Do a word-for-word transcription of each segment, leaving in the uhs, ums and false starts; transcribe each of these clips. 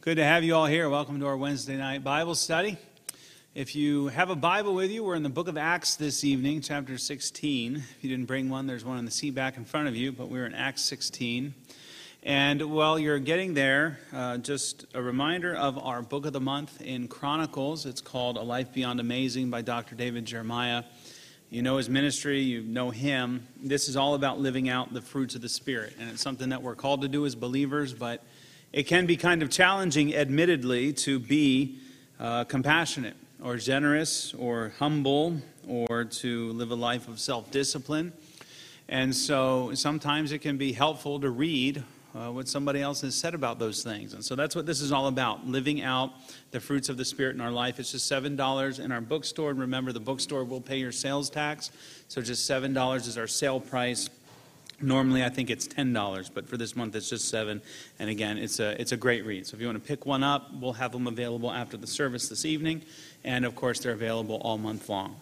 Good to have you all here. Welcome to our Wednesday night Bible study. If you have a Bible with you, we're in the book of Acts this evening, chapter sixteen. If you didn't bring one, there's one on the seat back in front of you, but we're in Acts sixteen. And while you're getting there, uh, just a reminder of our book of the month in Chronicles. It's called A Life Beyond Amazing by Doctor David Jeremiah. You know his ministry, you know him. This is all about living out the fruits of the Spirit, and it's something that we're called to do as believers, but it can be kind of challenging, admittedly, to be uh, compassionate or generous or humble or to live a life of self-discipline. And so sometimes it can be helpful to read uh, what somebody else has said about those things. And so that's what this is all about, living out the fruits of the Spirit in our life. It's just seven dollars in our bookstore. And remember, the bookstore will pay your sales tax. So just seven dollars is our sale price. Normally, I think it's ten dollars, but for this month, it's just seven dollars. And again, it's a it's a great read. So if you want to pick one up, we'll have them available after the service this evening. And, of course, they're available all month long.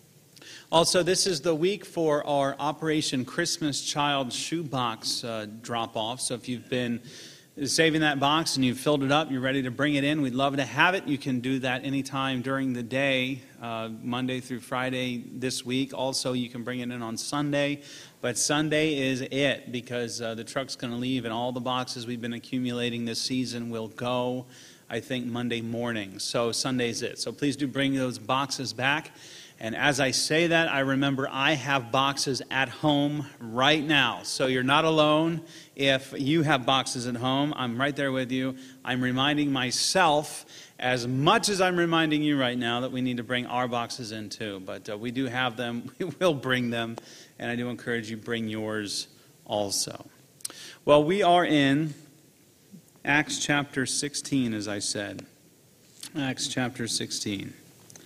Also, this is the week for our Operation Christmas Child Shoebox uh, drop-off. So if you've been saving that box and you've filled it up, you're ready to bring it in, we'd love to have it. You can do that anytime during the day, uh, Monday through Friday this week. Also, you can bring it in on Sunday. But Sunday is it, because uh, the truck's going to leave and all the boxes we've been accumulating this season will go, I think, Monday morning. So Sunday's it. So please do bring those boxes back. And as I say that, I remember I have boxes at home right now. So you're not alone. If you have boxes at home, I'm right there with you. I'm reminding myself, as much as I'm reminding you right now, that we need to bring our boxes in too. But uh, we do have them. We will bring them. And I do encourage you, bring yours also. Well, we are in Acts chapter sixteen, as I said. Acts chapter sixteen.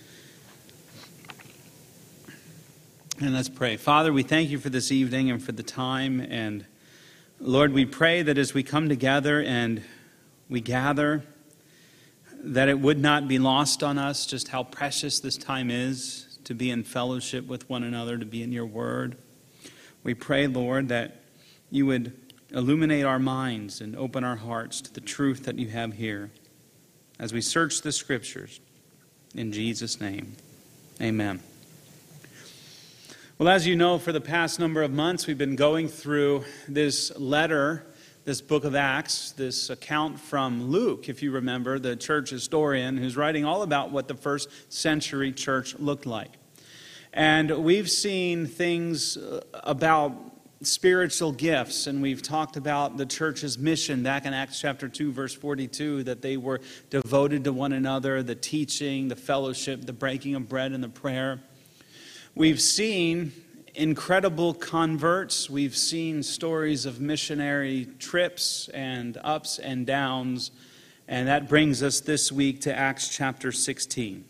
And let's pray. Father, we thank you for this evening and for the time. And Lord, we pray that as we come together and we gather, that it would not be lost on us just how precious this time is to be in fellowship with one another, to be in your word. We pray, Lord, that you would illuminate our minds and open our hearts to the truth that you have here as we search the Scriptures. In Jesus' name, amen. Well, as you know, for the past number of months, we've been going through this letter, this book of Acts, this account from Luke, if you remember, the church historian who's writing all about what the first century church looked like. And we've seen things about spiritual gifts, and we've talked about the church's mission back in Acts chapter two, verse forty-two, that they were devoted to one another, the teaching, the fellowship, the breaking of bread, and the prayer. We've seen incredible converts. We've seen stories of missionary trips and ups and downs. And that brings us this week to Acts chapter sixteen.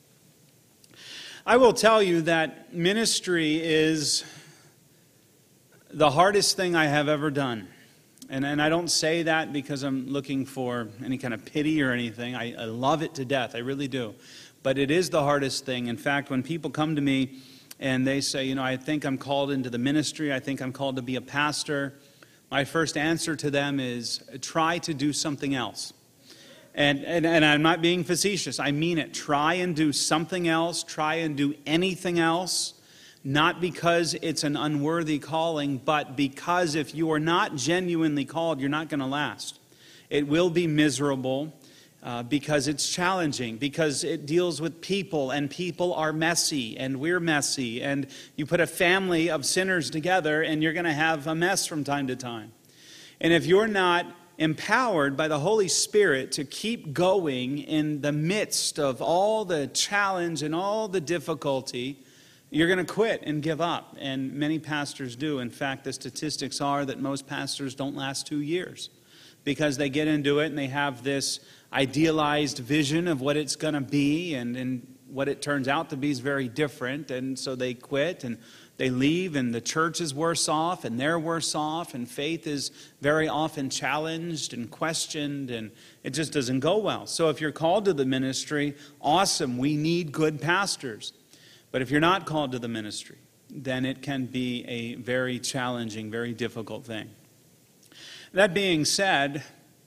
I will tell you that ministry is the hardest thing I have ever done. And, and I don't say that because I'm looking for any kind of pity or anything. I, I love it to death. I really do. But it is the hardest thing. In fact, when people come to me and they say, you know, I think I'm called into the ministry, I think I'm called to be a pastor, my first answer to them is, try to do something else. And, and, and I'm not being facetious. I mean it. Try and do something else. Try and do anything else. Not because it's an unworthy calling, but because if you are not genuinely called, you're not going to last. It will be miserable. Uh, because it's challenging, because it deals with people, and people are messy, and we're messy, and you put a family of sinners together, and you're going to have a mess from time to time. And if you're not empowered by the Holy Spirit to keep going in the midst of all the challenge and all the difficulty, you're going to quit and give up. And many pastors do. In fact, the statistics are that most pastors don't last two years because they get into it and they have this idealized vision of what it's going to be, and, and what it turns out to be is very different. And so they quit and they leave, and the church is worse off, and they're worse off, and faith is very often challenged and questioned, and it just doesn't go well. So if you're called to the ministry, awesome, we need good pastors. But if you're not called to the ministry, then it can be a very challenging, very difficult thing. That being said,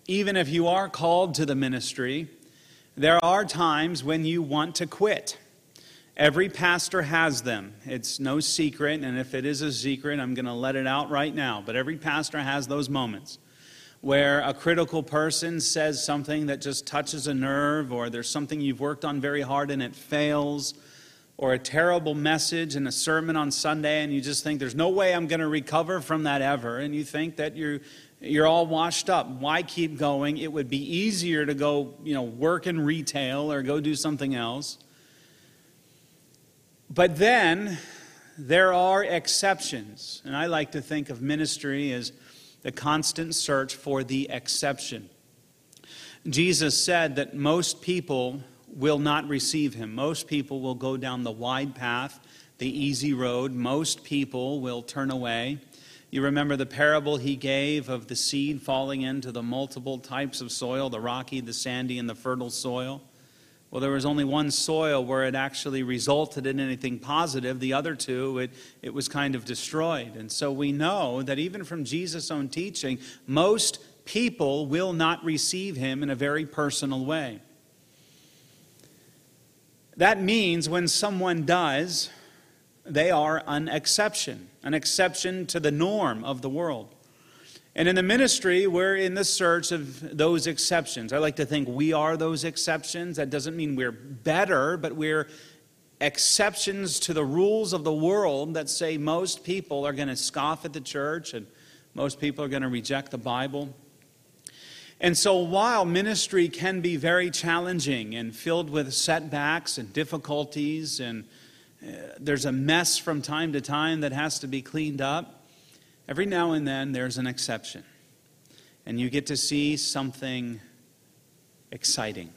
even if you are called to the ministry, there are times when you want to quit. Every pastor has them. It's no secret, and if it is a secret, I'm going to let it out right now. But every pastor has those moments where a critical person says something that just touches a nerve, or there's something you've worked on very hard and it fails, or a terrible message in a sermon on Sunday, and you just think, there's no way I'm going to recover from that ever, and you think that you're you're all washed up. Why keep going? It would be easier to go, you know, work in retail or go do something else. But then there are exceptions, and I like to think of ministry as the constant search for the exception. Jesus said that most people will not receive him. Most people will go down the wide path, the easy road. Most people will turn away. You remember the parable he gave of the seed falling into the multiple types of soil, the rocky, the sandy, and the fertile soil? Well, there was only one soil where it actually resulted in anything positive. The other two, it, it was kind of destroyed. And so we know that even from Jesus' own teaching, most people will not receive him in a very personal way. That means when someone does, they are an exception, an exception to the norm of the world. And in the ministry, we're in the search of those exceptions. I like to think we are those exceptions. That doesn't mean we're better, but we're exceptions to the rules of the world that say most people are going to scoff at the church and most people are going to reject the Bible. And so while ministry can be very challenging and filled with setbacks and difficulties, and uh, there's a mess from time to time that has to be cleaned up, every now and then there's an exception. And you get to see something exciting.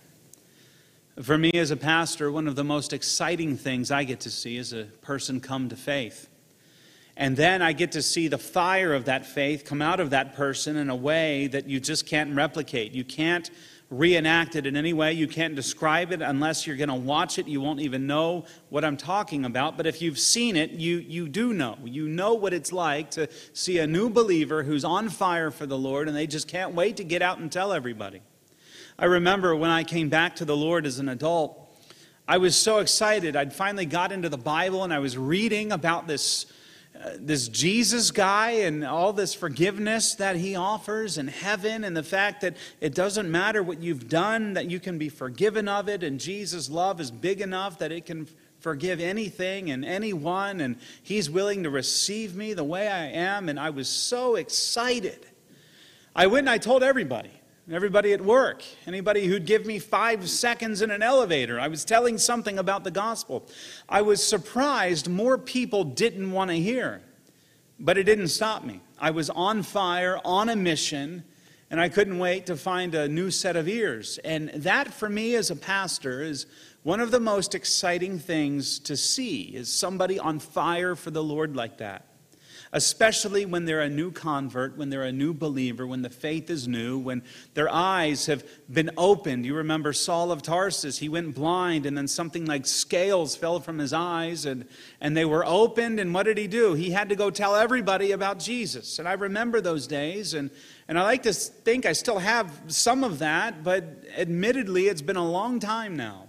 For me as a pastor, one of the most exciting things I get to see is a person come to faith. And then I get to see the fire of that faith come out of that person in a way that you just can't replicate. You can't reenact it in any way. You can't describe it unless you're going to watch it. You won't even know what I'm talking about. But if you've seen it, you, you do know. You know what it's like to see a new believer who's on fire for the Lord, and they just can't wait to get out and tell everybody. I remember when I came back to the Lord as an adult, I was so excited. I'd finally got into the Bible, and I was reading about this Uh, this Jesus guy and all this forgiveness that he offers in heaven, and the fact that it doesn't matter what you've done, that you can be forgiven of it, and Jesus' love is big enough that it can forgive anything and anyone, and he's willing to receive me the way I am. And I was so excited. I went and I told everybody. Everybody at work, anybody who'd give me five seconds in an elevator. I was telling something about the gospel. I was surprised more people didn't want to hear, but it didn't stop me. I was on fire, on a mission, and I couldn't wait to find a new set of ears. And that, for me as a pastor, is one of the most exciting things to see, is somebody on fire for the Lord like that. Especially when they're a new convert, when they're a new believer, when the faith is new, when their eyes have been opened. You remember Saul of Tarsus, he went blind, and then something like scales fell from his eyes, and, and they were opened, and what did he do? He had to go tell everybody about Jesus. And I remember those days, and, and I like to think I still have some of that, but admittedly it's been a long time now.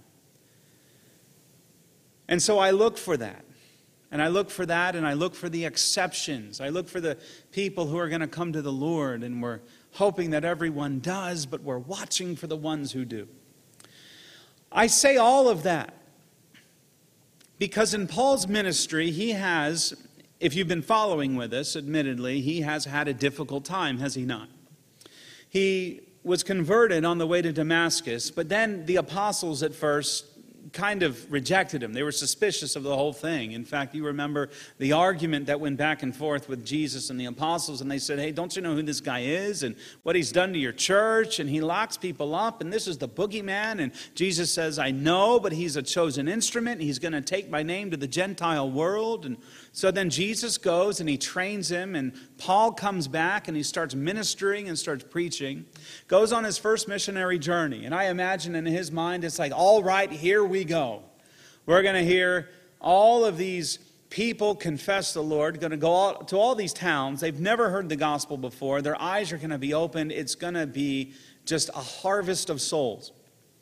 And so I look for that. And I look for that, and I look for the exceptions. I look for the people who are going to come to the Lord, and we're hoping that everyone does, but we're watching for the ones who do. I say all of that because in Paul's ministry, he has, if you've been following with us, admittedly, he has had a difficult time, has he not? He was converted on the way to Damascus, but then the apostles at first kind of rejected him. They were suspicious of the whole thing. In fact, you remember the argument that went back and forth with Jesus and the apostles, and they said, hey, don't you know who this guy is and what he's done to your church? And he locks people up, and this is the boogeyman. And Jesus says, I know, but he's a chosen instrument. He's going to take my name to the Gentile world. And so then Jesus goes and he trains him, and Paul comes back and he starts ministering and starts preaching, goes on his first missionary journey. And I imagine in his mind, it's like, all right, here we go. We're going to hear all of these people confess the Lord, going to go out to all these towns. They've never heard the gospel before. Their eyes are going to be opened. It's going to be just a harvest of souls.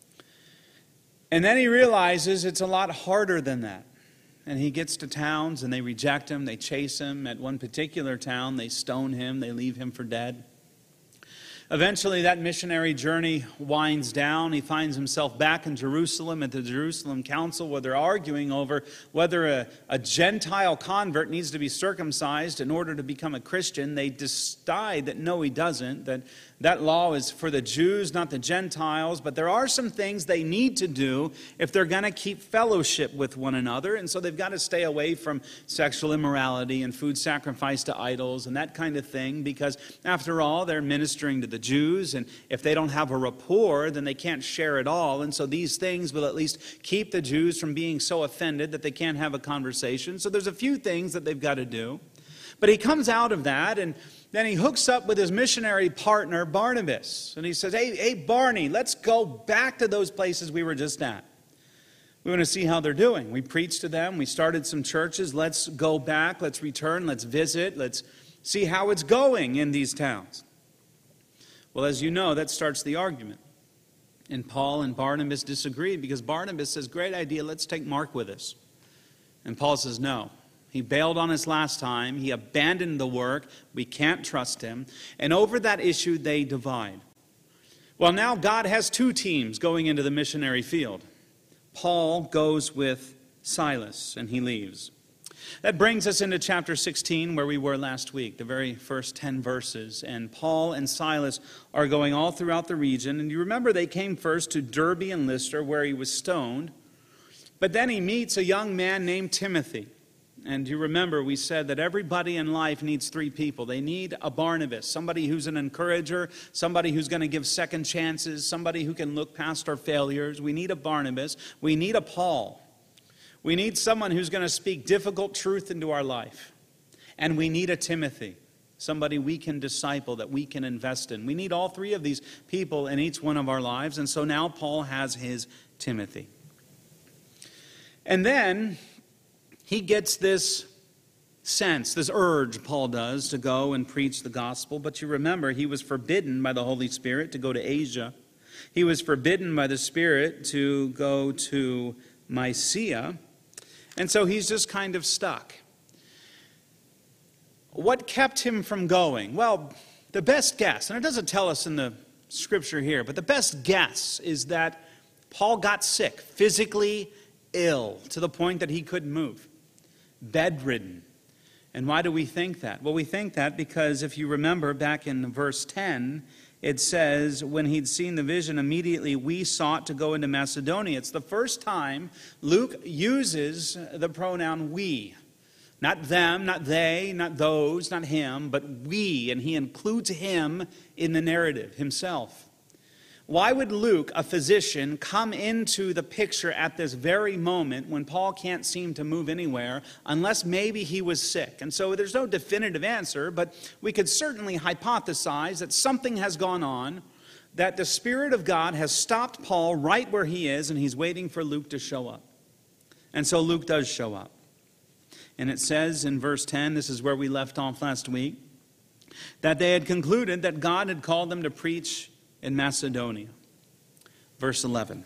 And then he realizes it's a lot harder than that. And he gets to towns and they reject him, they chase him. At one particular town, they stone him, they leave him for dead. Eventually, that missionary journey winds down. He finds himself back in Jerusalem at the Jerusalem Council, where they're arguing over whether a, a Gentile convert needs to be circumcised in order to become a Christian. They decide that no, he doesn't, that that law is for the Jews, not the Gentiles. But there are some things they need to do if they're going to keep fellowship with one another. And so they've got to stay away from sexual immorality and food sacrifice to idols and that kind of thing, because after all, they're ministering to the Jews, and if they don't have a rapport, then they can't share it all. And so these things will at least keep the Jews from being so offended that they can't have a conversation. So there's a few things that they've got to do. But he comes out of that, and then he hooks up with his missionary partner, Barnabas. And he says, hey, hey, Barney, let's go back to those places we were just at. We want to see how they're doing. We preached to them. We started some churches. Let's go back. Let's return. Let's visit. Let's see how it's going in these towns. Well, as you know, that starts the argument. And Paul and Barnabas disagree because Barnabas says, great idea, let's take Mark with us. And Paul says, no. He bailed on us last time. He abandoned the work. We can't trust him. And over that issue, they divide. Well, now God has two teams going into the missionary field. Paul goes with Silas, and he leaves. That brings us into chapter sixteen, where we were last week, the very first ten verses. And Paul and Silas are going all throughout the region. And you remember they came first to Derbe and Lystra, where he was stoned. But then he meets a young man named Timothy. And you remember we said that everybody in life needs three people. They need a Barnabas, somebody who's an encourager, somebody who's going to give second chances, somebody who can look past our failures. We need a Barnabas. We need a Paul. We need someone who's going to speak difficult truth into our life. And we need a Timothy, somebody we can disciple, that we can invest in. We need all three of these people in each one of our lives. And so now Paul has his Timothy. And then he gets this sense, this urge, Paul does, to go and preach the gospel. But you remember, he was forbidden by the Holy Spirit to go to Asia. He was forbidden by the Spirit to go to Mysia. And so he's just kind of stuck. What kept him from going? Well, the best guess, and it doesn't tell us in the scripture here, but the best guess is that Paul got sick, physically ill, to the point that he couldn't move, bedridden. And why do we think that? Well, we think that because if you remember back in verse ten, it says, when he'd seen the vision, immediately we sought to go into Macedonia. It's the first time Luke uses the pronoun we. Not them, not they, not those, not him, but we. And he includes him in the narrative, himself. Why would Luke, a physician, come into the picture at this very moment when Paul can't seem to move anywhere, unless maybe he was sick? And so there's no definitive answer, but we could certainly hypothesize that something has gone on, that the Spirit of God has stopped Paul right where he is, and he's waiting for Luke to show up. And so Luke does show up. And it says in verse ten, this is where we left off last week, that they had concluded that God had called them to preach in Macedonia. Verse eleven.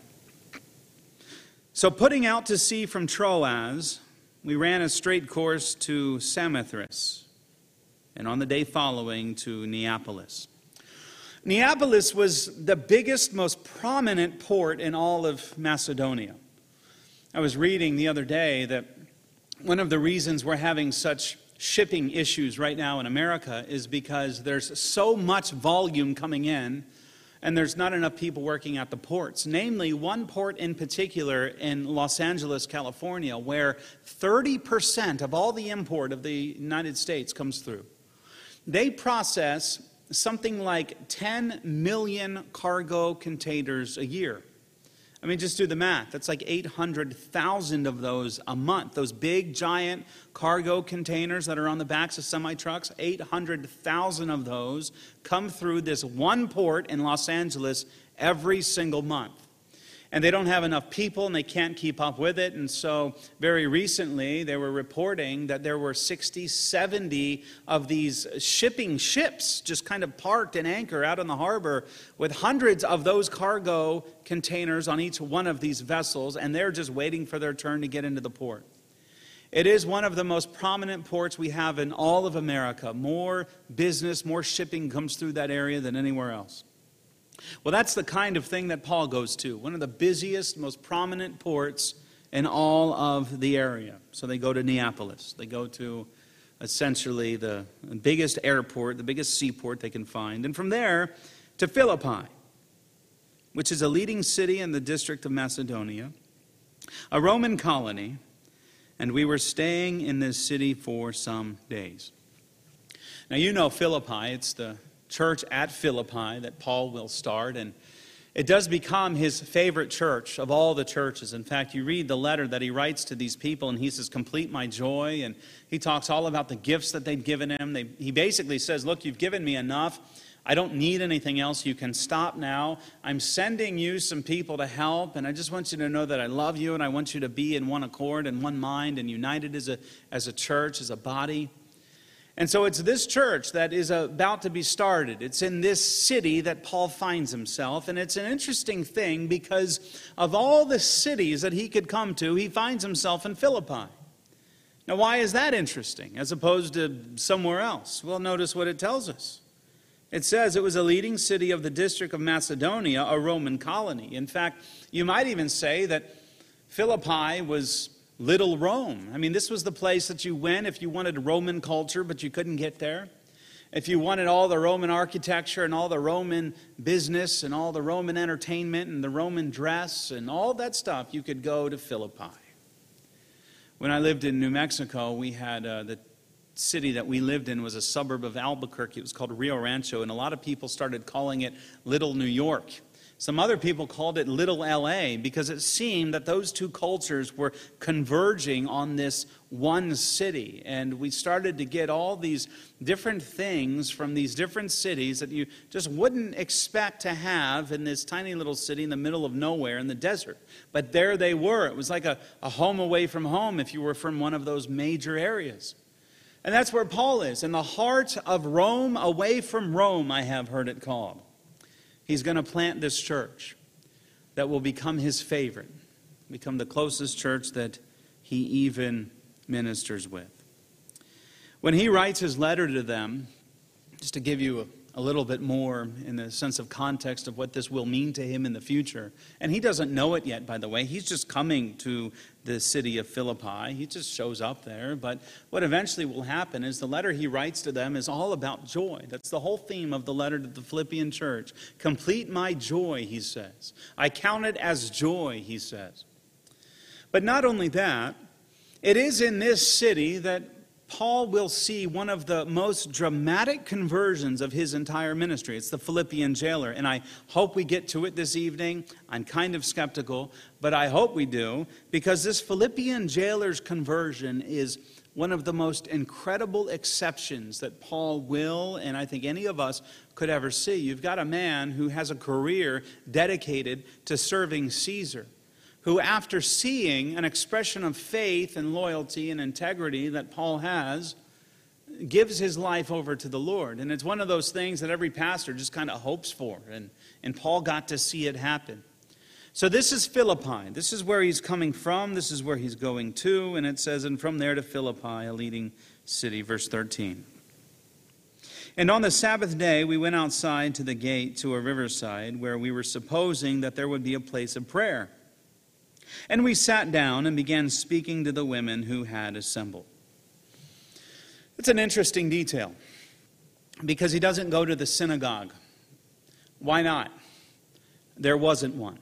So putting out to sea from Troas, we ran a straight course to Samothrace, and on the day following to Neapolis. Neapolis was the biggest, most prominent port in all of Macedonia. I was reading the other day that one of the reasons we're having such shipping issues right now in America is because there's so much volume coming in, and there's not enough people working at the ports. Namely, one port in particular in Los Angeles, California, where thirty percent of all the import of the United States comes through. They process something like ten million cargo containers a year. I mean, just do the math. That's like eight hundred thousand of those a month. Those big, giant cargo containers that are on the backs of semi-trucks, eight hundred thousand of those come through this one port in Los Angeles every single month. And they don't have enough people, and they can't keep up with it. And so very recently, they were reporting that there were sixty, seventy of these shipping ships just kind of parked and anchor out in the harbor with hundreds of those cargo containers on each one of these vessels, and they're just waiting for their turn to get into the port. It is one of the most prominent ports we have in all of America. More business, more shipping comes through that area than anywhere else. Well, that's the kind of thing that Paul goes to, one of the busiest, most prominent ports in all of the area. So they go to Neapolis. They go to essentially the biggest airport, the biggest seaport they can find. And from there to Philippi, which is a leading city in the district of Macedonia, a Roman colony. And we were staying in this city for some days. Now, you know Philippi. It's the church at Philippi that Paul will start, and it does become his favorite church of all the churches. In fact, you read the letter that he writes to these people, and he says, complete my joy, and he talks all about the gifts that they've given him. They, he basically says, look, you've given me enough. I don't need anything else. You can stop now. I'm sending you some people to help, and I just want you to know that I love you, and I want you to be in one accord and one mind and united as a, as a church, as a body. And so it's this church that is about to be started. It's in this city that Paul finds himself. And it's an interesting thing because of all the cities that he could come to, he finds himself in Philippi. Now, why is that interesting as opposed to somewhere else? Well, notice what it tells us. It says it was a leading city of the district of Macedonia, a Roman colony. In fact, you might even say that Philippi was Little Rome. I mean, this was the place that you went if you wanted Roman culture, but you couldn't get there. If you wanted all the Roman architecture and all the Roman business and all the Roman entertainment and the Roman dress and all that stuff, you could go to Philippi. When I lived in New Mexico, we had uh, the city that we lived in was a suburb of Albuquerque. It was called Rio Rancho, and a lot of people started calling it Little New York. Some other people called it Little L A because it seemed that those two cultures were converging on this one city. And we started to get all these different things from these different cities that you just wouldn't expect to have in this tiny little city in the middle of nowhere in the desert. But there they were. It was like a, a home away from home if you were from one of those major areas. And that's where Paul is, in the heart of Rome, away from Rome, I have heard it called. He's going to plant this church that will become his favorite, become the closest church that he even ministers with. When he writes his letter to them, just to give you a, a little bit more in the sense of context of what this will mean to him in the future, and he doesn't know it yet, by the way. He's just coming to the city of Philippi. He just shows up there. But what eventually will happen is the letter he writes to them is all about joy. That's the whole theme of the letter to the Philippian church. Complete my joy, he says. I count it as joy, he says. But not only that, it is in this city that Paul will see one of the most dramatic conversions of his entire ministry. It's the Philippian jailer, and I hope we get to it this evening. I'm kind of skeptical, but I hope we do, because this Philippian jailer's conversion is one of the most incredible exceptions that Paul will, and I think any of us could ever see. You've got a man who has a career dedicated to serving Caesar, who after seeing an expression of faith and loyalty and integrity that Paul has, gives his life over to the Lord. And it's one of those things that every pastor just kind of hopes for. And, and Paul got to see it happen. So this is Philippi. This is where he's coming from. This is where he's going to. And it says, and from there to Philippi, a leading city. Verse thirteen. And on the Sabbath day, we went outside to the gate to a riverside where we were supposing that there would be a place of prayer. And we sat down and began speaking to the women who had assembled. It's an interesting detail because he doesn't go to the synagogue. Why not? There wasn't one.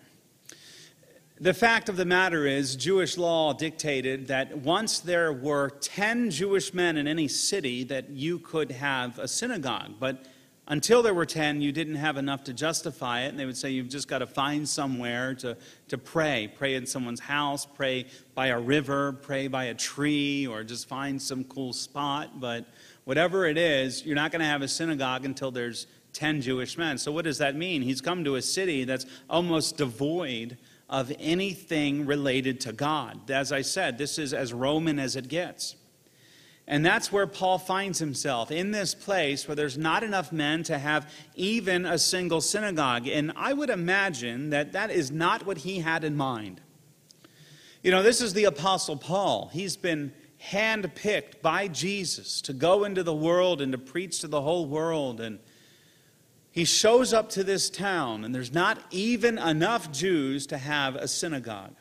The fact of the matter is, Jewish law dictated that once there were ten Jewish men in any city that you could have a synagogue. But until there were ten, you didn't have enough to justify it. And they would say you've just got to find somewhere to, to pray. Pray in someone's house, pray by a river, pray by a tree, or just find some cool spot. But whatever it is, you're not going to have a synagogue until there's ten Jewish men. So what does that mean? He's come to a city that's almost devoid of anything related to God. As I said, this is as Roman as it gets. And that's where Paul finds himself, in this place where there's not enough men to have even a single synagogue. And I would imagine that that is not what he had in mind. You know, this is the Apostle Paul. He's been handpicked by Jesus to go into the world and to preach to the whole world. And he shows up to this town, and there's not even enough Jews to have a synagogue.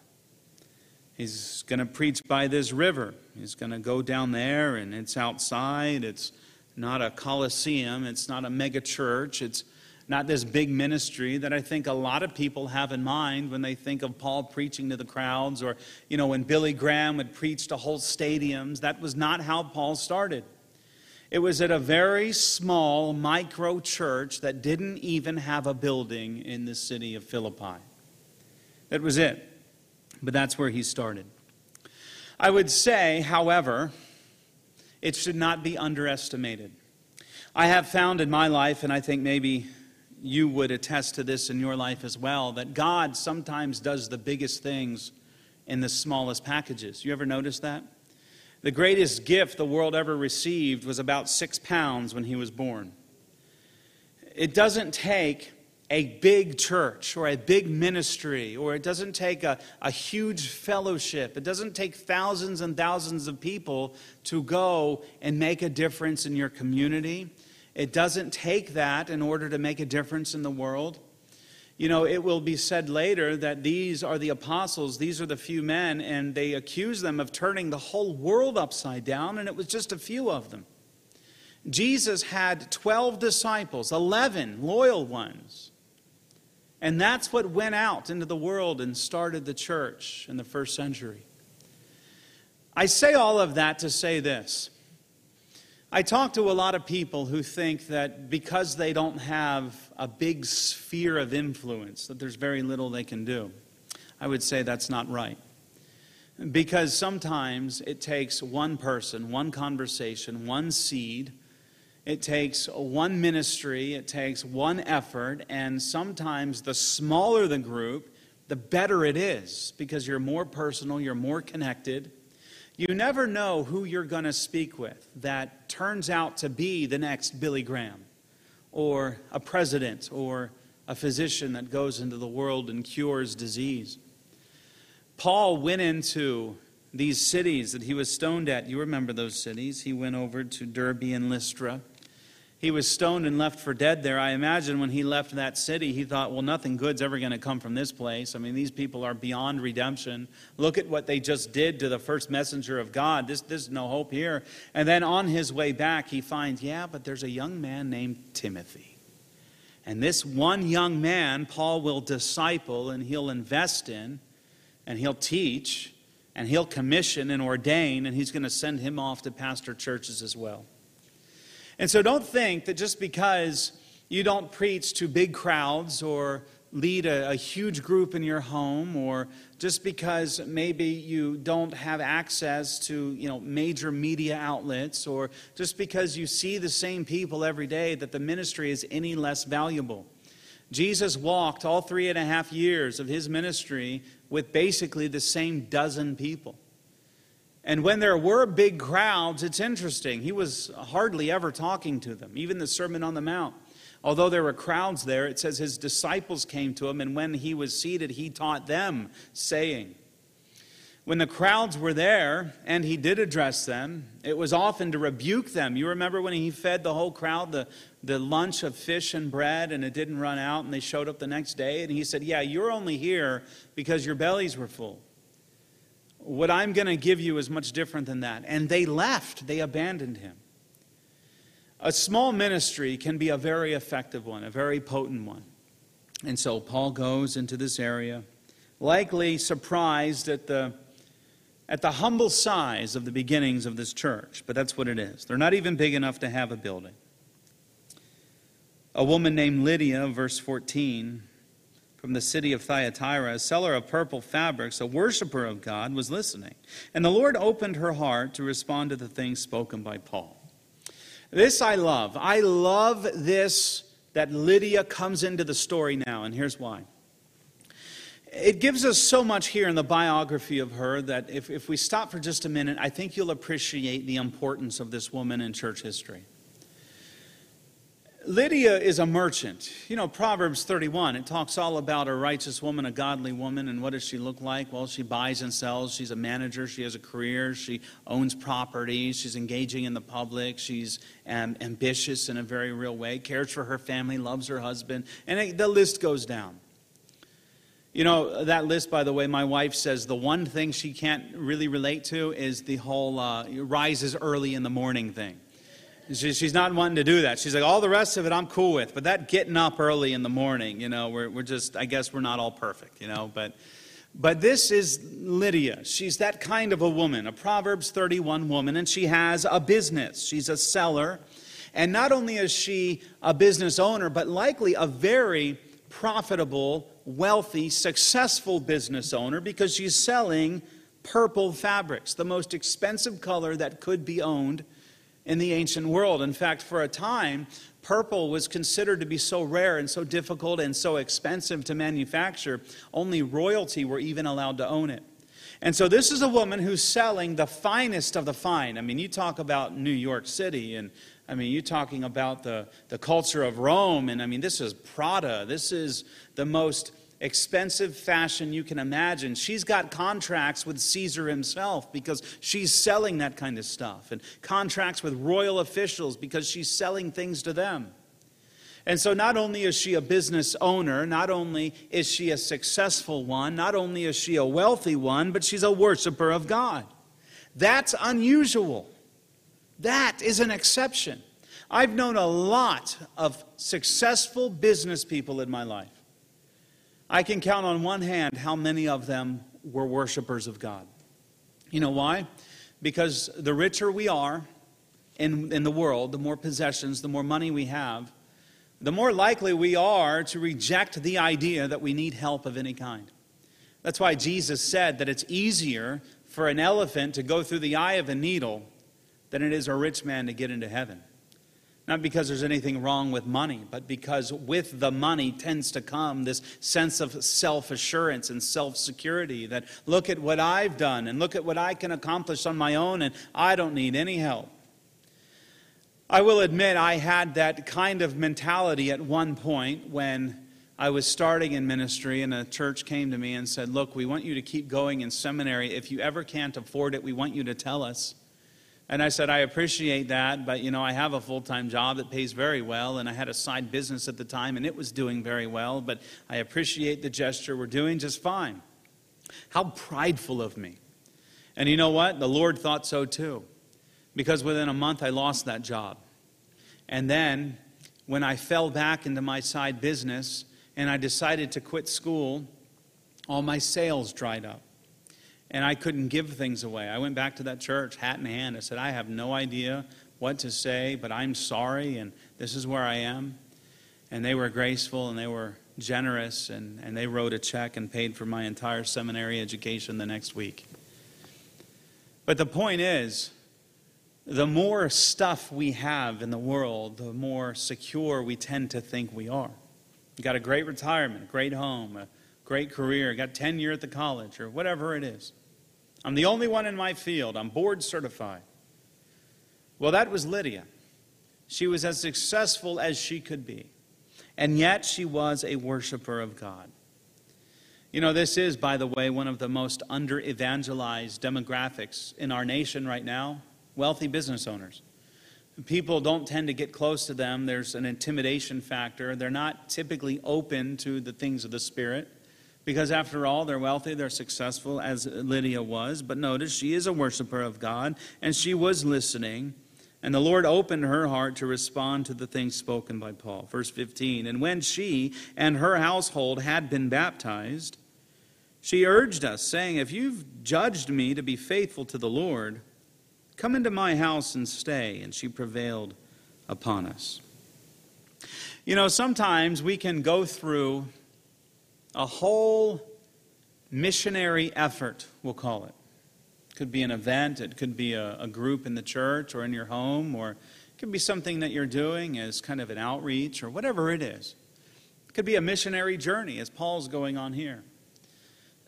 He's going to preach by this river. He's going to go down there, and it's outside. It's not a coliseum. It's not a mega church. It's not this big ministry that I think a lot of people have in mind when they think of Paul preaching to the crowds, or, you know, when Billy Graham would preach to whole stadiums. That was not how Paul started. It was at a very small micro church that didn't even have a building in the city of Philippi. That was it. But that's where he started. I would say, however, it should not be underestimated. I have found in my life, and I think maybe you would attest to this in your life as well, that God sometimes does the biggest things in the smallest packages. You ever notice that? The greatest gift the world ever received was about six pounds when he was born. It doesn't take a big church or a big ministry, or it doesn't take a, a huge fellowship. It doesn't take thousands and thousands of people to go and make a difference in your community. It doesn't take that in order to make a difference in the world. You know, it will be said later that these are the apostles, these are the few men, and they accuse them of turning the whole world upside down, and it was just a few of them. Jesus had twelve disciples, eleven loyal ones. And that's what went out into the world and started the church in the first century. I say all of that to say this. I talk to a lot of people who think that because they don't have a big sphere of influence, that there's very little they can do. I would say that's not right. Because sometimes it takes one person, one conversation, one seed. It takes one ministry, it takes one effort, and sometimes the smaller the group, the better it is, because you're more personal, you're more connected. You never know who you're going to speak with that turns out to be the next Billy Graham, or a president, or a physician that goes into the world and cures disease. Paul went into these cities that he was stoned at. You remember those cities. He went over to Derbe and Lystra. He was stoned and left for dead there. I imagine when he left that city, he thought, well, nothing good's ever going to come from this place. I mean, these people are beyond redemption. Look at what they just did to the first messenger of God. This, there's no hope here. And then on his way back, he finds, yeah, but there's a young man named Timothy. And this one young man, Paul will disciple, and he'll invest in, and he'll teach, and he'll commission and ordain, and he's going to send him off to pastor churches as well. And so don't think that just because you don't preach to big crowds or lead a, a huge group in your home, or just because maybe you don't have access to, you know, major media outlets, or just because you see the same people every day, that the ministry is any less valuable. Jesus walked all three and a half years of his ministry with basically the same dozen people. And when there were big crowds, it's interesting. He was hardly ever talking to them. Even the Sermon on the Mount. Although there were crowds there, it says his disciples came to him, and when he was seated, he taught them, saying. When the crowds were there, and he did address them, it was often to rebuke them. You remember when he fed the whole crowd the, the lunch of fish and bread, and it didn't run out, and they showed up the next day, and he said, yeah, you're only here because your bellies were full. What I'm going to give you is much different than that. And they left. They abandoned him. A small ministry can be a very effective one, a very potent one. And so Paul goes into this area, likely surprised at the, at the humble size of the beginnings of this church. But that's what it is. They're not even big enough to have a building. A woman named Lydia, verse fourteen, from the city of Thyatira, a seller of purple fabrics, a worshiper of God, was listening. And the Lord opened her heart to respond to the things spoken by Paul. This I love. I love this, that Lydia comes into the story now, and here's why. It gives us so much here in the biography of her that if, if we stop for just a minute, I think you'll appreciate the importance of this woman in church history. Lydia is a merchant. You know, Proverbs thirty-one, it talks all about a righteous woman, a godly woman, and what does she look like? Well, she buys and sells. She's a manager. She has a career. She owns properties. She's engaging in the public. She's um, ambitious in a very real way, cares for her family, loves her husband, and it, the list goes down. You know, that list, by the way, my wife says the one thing she can't really relate to is the whole uh, rises early in the morning thing. She's not wanting to do that. She's like, all the rest of it I'm cool with, but that getting up early in the morning, you know, we're, we're just, I guess we're not all perfect, you know, but, but this is Lydia. She's that kind of a woman, a Proverbs thirty-one woman, and she has a business. She's a seller, and not only is she a business owner, but likely a very profitable, wealthy, successful business owner because she's selling purple fabrics, the most expensive color that could be owned in the ancient world. In fact, for a time, purple was considered to be so rare and so difficult and so expensive to manufacture, only royalty were even allowed to own it. And so this is a woman who's selling the finest of the fine. I mean, you talk about New York City, and I mean, you're talking about the, the culture of Rome, and I mean, this is Prada. This is the most expensive fashion you can imagine. She's got contracts with Caesar himself because she's selling that kind of stuff, and contracts with royal officials because she's selling things to them. And so not only is she a business owner, not only is she a successful one, not only is she a wealthy one, but she's a worshiper of God. That's unusual. That is an exception. I've known a lot of successful business people in my life. I can count on one hand how many of them were worshipers of God. You know why? Because the richer we are in, in the world, the more possessions, the more money we have, the more likely we are to reject the idea that we need help of any kind. That's why Jesus said that it's easier for an elephant to go through the eye of a needle than it is a rich man to get into heaven. Not because there's anything wrong with money, but because with the money tends to come this sense of self-assurance and self-security that look at what I've done and look at what I can accomplish on my own and I don't need any help. I will admit I had that kind of mentality at one point when I was starting in ministry and a church came to me and said, look, we want you to keep going in seminary. If you ever can't afford it, we want you to tell us. And I said, I appreciate that, but, you know, I have a full-time job that pays very well, and I had a side business at the time, and it was doing very well, but I appreciate the gesture. We're doing just fine. How prideful of me. And you know what? The Lord thought so too, because within a month I lost that job. And then when I fell back into my side business and I decided to quit school, all my sales dried up. And I couldn't give things away. I went back to that church, hat in hand. I said, I have no idea what to say, but I'm sorry, and this is where I am. And they were graceful, and they were generous, and, and they wrote a check and paid for my entire seminary education the next week. But the point is, the more stuff we have in the world, the more secure we tend to think we are. You got a great retirement, a great home, a great career, got tenure at the college, or whatever it is. I'm the only one in my field. I'm board certified. Well, that was Lydia. She was as successful as she could be. And yet she was a worshiper of God. You know, this is, by the way, one of the most under-evangelized demographics in our nation right now. Wealthy business owners. People don't tend to get close to them. There's an intimidation factor. They're not typically open to the things of the Spirit. Because after all, they're wealthy, they're successful, as Lydia was. But notice, she is a worshiper of God, and she was listening. And the Lord opened her heart to respond to the things spoken by Paul. Verse fifteen, and when she and her household had been baptized, she urged us, saying, if you've judged me to be faithful to the Lord, come into my house and stay. And she prevailed upon us. You know, sometimes we can go through a whole missionary effort, we'll call it. It could be an event, it could be a, a group in the church or in your home, or it could be something that you're doing as kind of an outreach or whatever it is. It could be a missionary journey as Paul's going on here.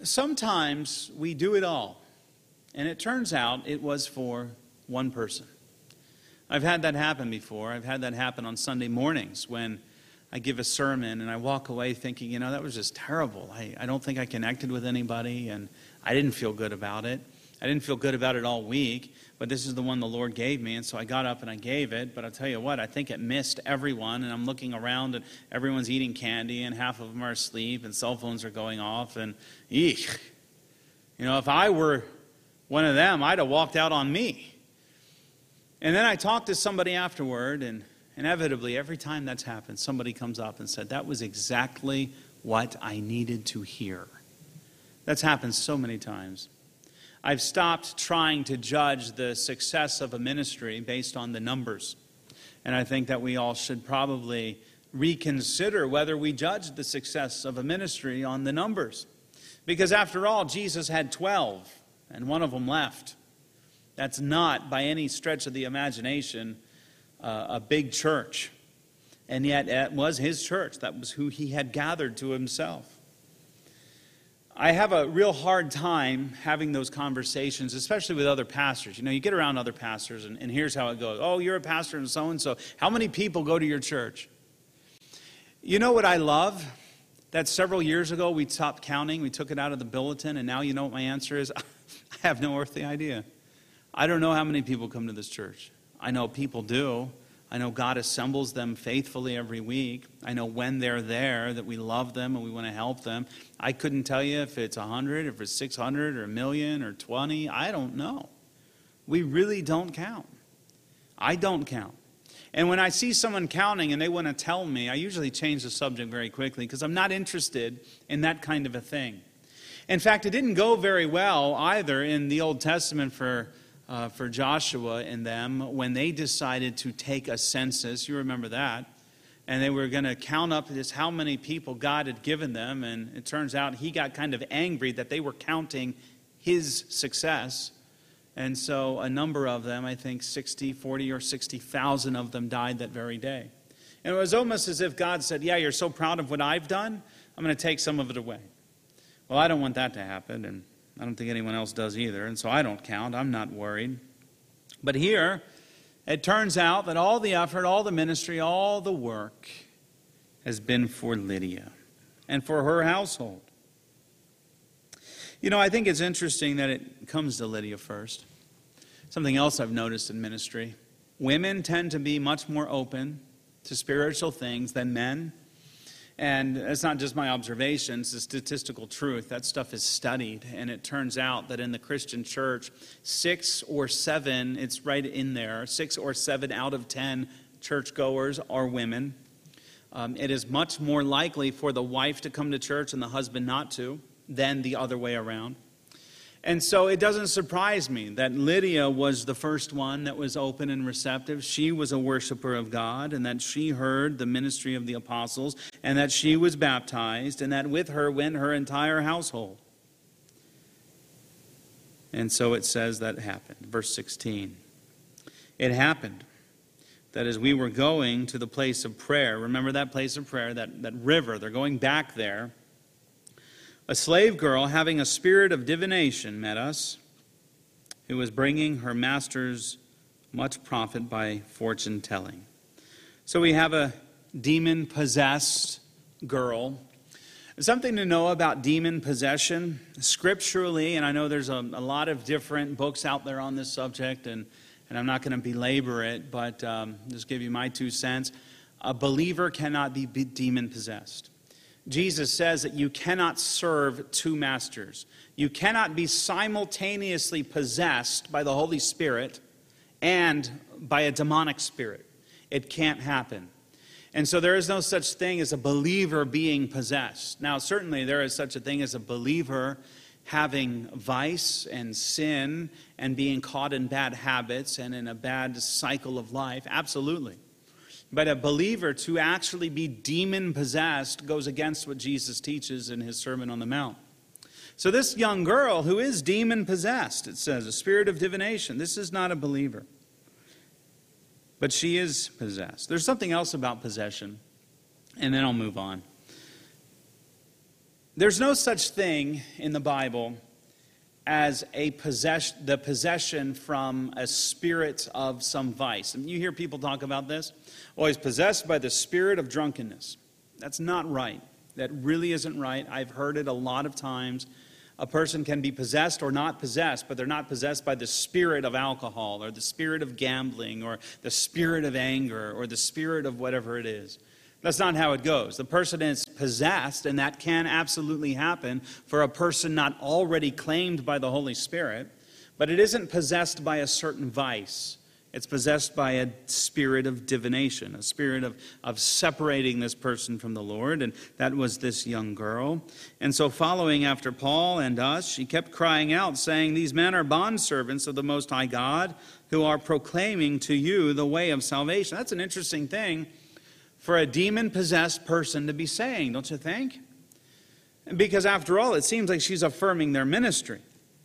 Sometimes we do it all, and it turns out it was for one person. I've had that happen before. I've had that happen on Sunday mornings when I give a sermon and I walk away thinking, you know, that was just terrible. I, I don't think I connected with anybody, and I didn't feel good about it. I didn't feel good about it all week, but this is the one the Lord gave me, and so I got up and I gave it. But I'll tell you what, I think it missed everyone, and I'm looking around and everyone's eating candy, and half of them are asleep, and cell phones are going off, and eek. You know, if I were one of them, I'd have walked out on me. And then I talked to somebody afterward, and inevitably, every time that's happened, somebody comes up and said, that was exactly what I needed to hear. That's happened so many times. I've stopped trying to judge the success of a ministry based on the numbers. And I think that we all should probably reconsider whether we judge the success of a ministry on the numbers. Because after all, Jesus had twelve, and one of them left. That's not, by any stretch of the imagination, uh, a big church. And yet it was his church. That was who he had gathered to himself. I have a real hard time having those conversations, especially with other pastors. You know, you get around other pastors, and, and here's how it goes. Oh, you're a pastor and so-and-so. How many people go to your church? You know what I love? That several years ago we stopped counting. We took it out of the bulletin, and now you know what my answer is? I have no earthly idea. I don't know how many people come to this church. I know people do. I know God assembles them faithfully every week. I know when they're there that we love them and we want to help them. I couldn't tell you if it's one hundred, if it's six hundred, or a million, or twenty. I don't know. We really don't count. I don't count. And when I see someone counting and they want to tell me, I usually change the subject very quickly because I'm not interested in that kind of a thing. In fact, it didn't go very well either in the Old Testament for Uh, for Joshua and them when they decided to take a census. You remember that. And they were going to count up just how many people God had given them. And it turns out he got kind of angry that they were counting his success. And so a number of them, I think sixty, forty, or sixty thousand of them died that very day. And it was almost as if God said, yeah, you're so proud of what I've done, I'm going to take some of it away. Well, I don't want that to happen, and I don't think anyone else does either, and so I don't count. I'm not worried. But here, it turns out that all the effort, all the ministry, all the work has been for Lydia and for her household. You know, I think it's interesting that it comes to Lydia first. Something else I've noticed in ministry. Women tend to be much more open to spiritual things than men. And it's not just my observation, it's a statistical truth. That stuff is studied, and it turns out that in the Christian church, six or seven, it's right in there, six or seven out of ten churchgoers are women. Um, it is much more likely for the wife to come to church and the husband not to than the other way around. And so it doesn't surprise me that Lydia was the first one that was open and receptive. She was a worshiper of God, and that she heard the ministry of the apostles, and that she was baptized, and that with her went her entire household. And so it says that happened. Verse sixteen. It happened that as we were going to the place of prayer, remember that place of prayer, that, that river, they're going back there. A slave girl having a spirit of divination met us, who was bringing her masters much profit by fortune telling. So we have a demon-possessed girl. Something to know about demon possession, scripturally, and I know there's a, a lot of different books out there on this subject, and, and I'm not going to belabor it, but um, just give you my two cents. A believer cannot be demon-possessed. Jesus says that you cannot serve two masters. You cannot be simultaneously possessed by the Holy Spirit and by a demonic spirit. It can't happen. And so there is no such thing as a believer being possessed. Now, certainly there is such a thing as a believer having vice and sin and being caught in bad habits and in a bad cycle of life. Absolutely. But a believer to actually be demon-possessed goes against what Jesus teaches in his Sermon on the Mount. So this young girl who is demon-possessed, it says, a spirit of divination, this is not a believer. But she is possessed. There's something else about possession, and then I'll move on. There's no such thing in the Bible as a possess the possession from a spirit of some vice. And you hear people talk about this. Oh, he's possessed by the spirit of drunkenness. That's not right. That really isn't right. I've heard it a lot of times. A person can be possessed or not possessed, but they're not possessed by the spirit of alcohol or the spirit of gambling or the spirit of anger or the spirit of whatever it is. That's not how it goes. The person is possessed, and that can absolutely happen for a person not already claimed by the Holy Spirit, but it isn't possessed by a certain vice. It's possessed by a spirit of divination, a spirit of, of separating this person from the Lord, and that was this young girl. And so following after Paul and us, she kept crying out, saying, "These men are bondservants of the Most High God, who are proclaiming to you the way of salvation." That's an interesting thing for a demon-possessed person to be saying, don't you think? Because after all, it seems like she's affirming their ministry.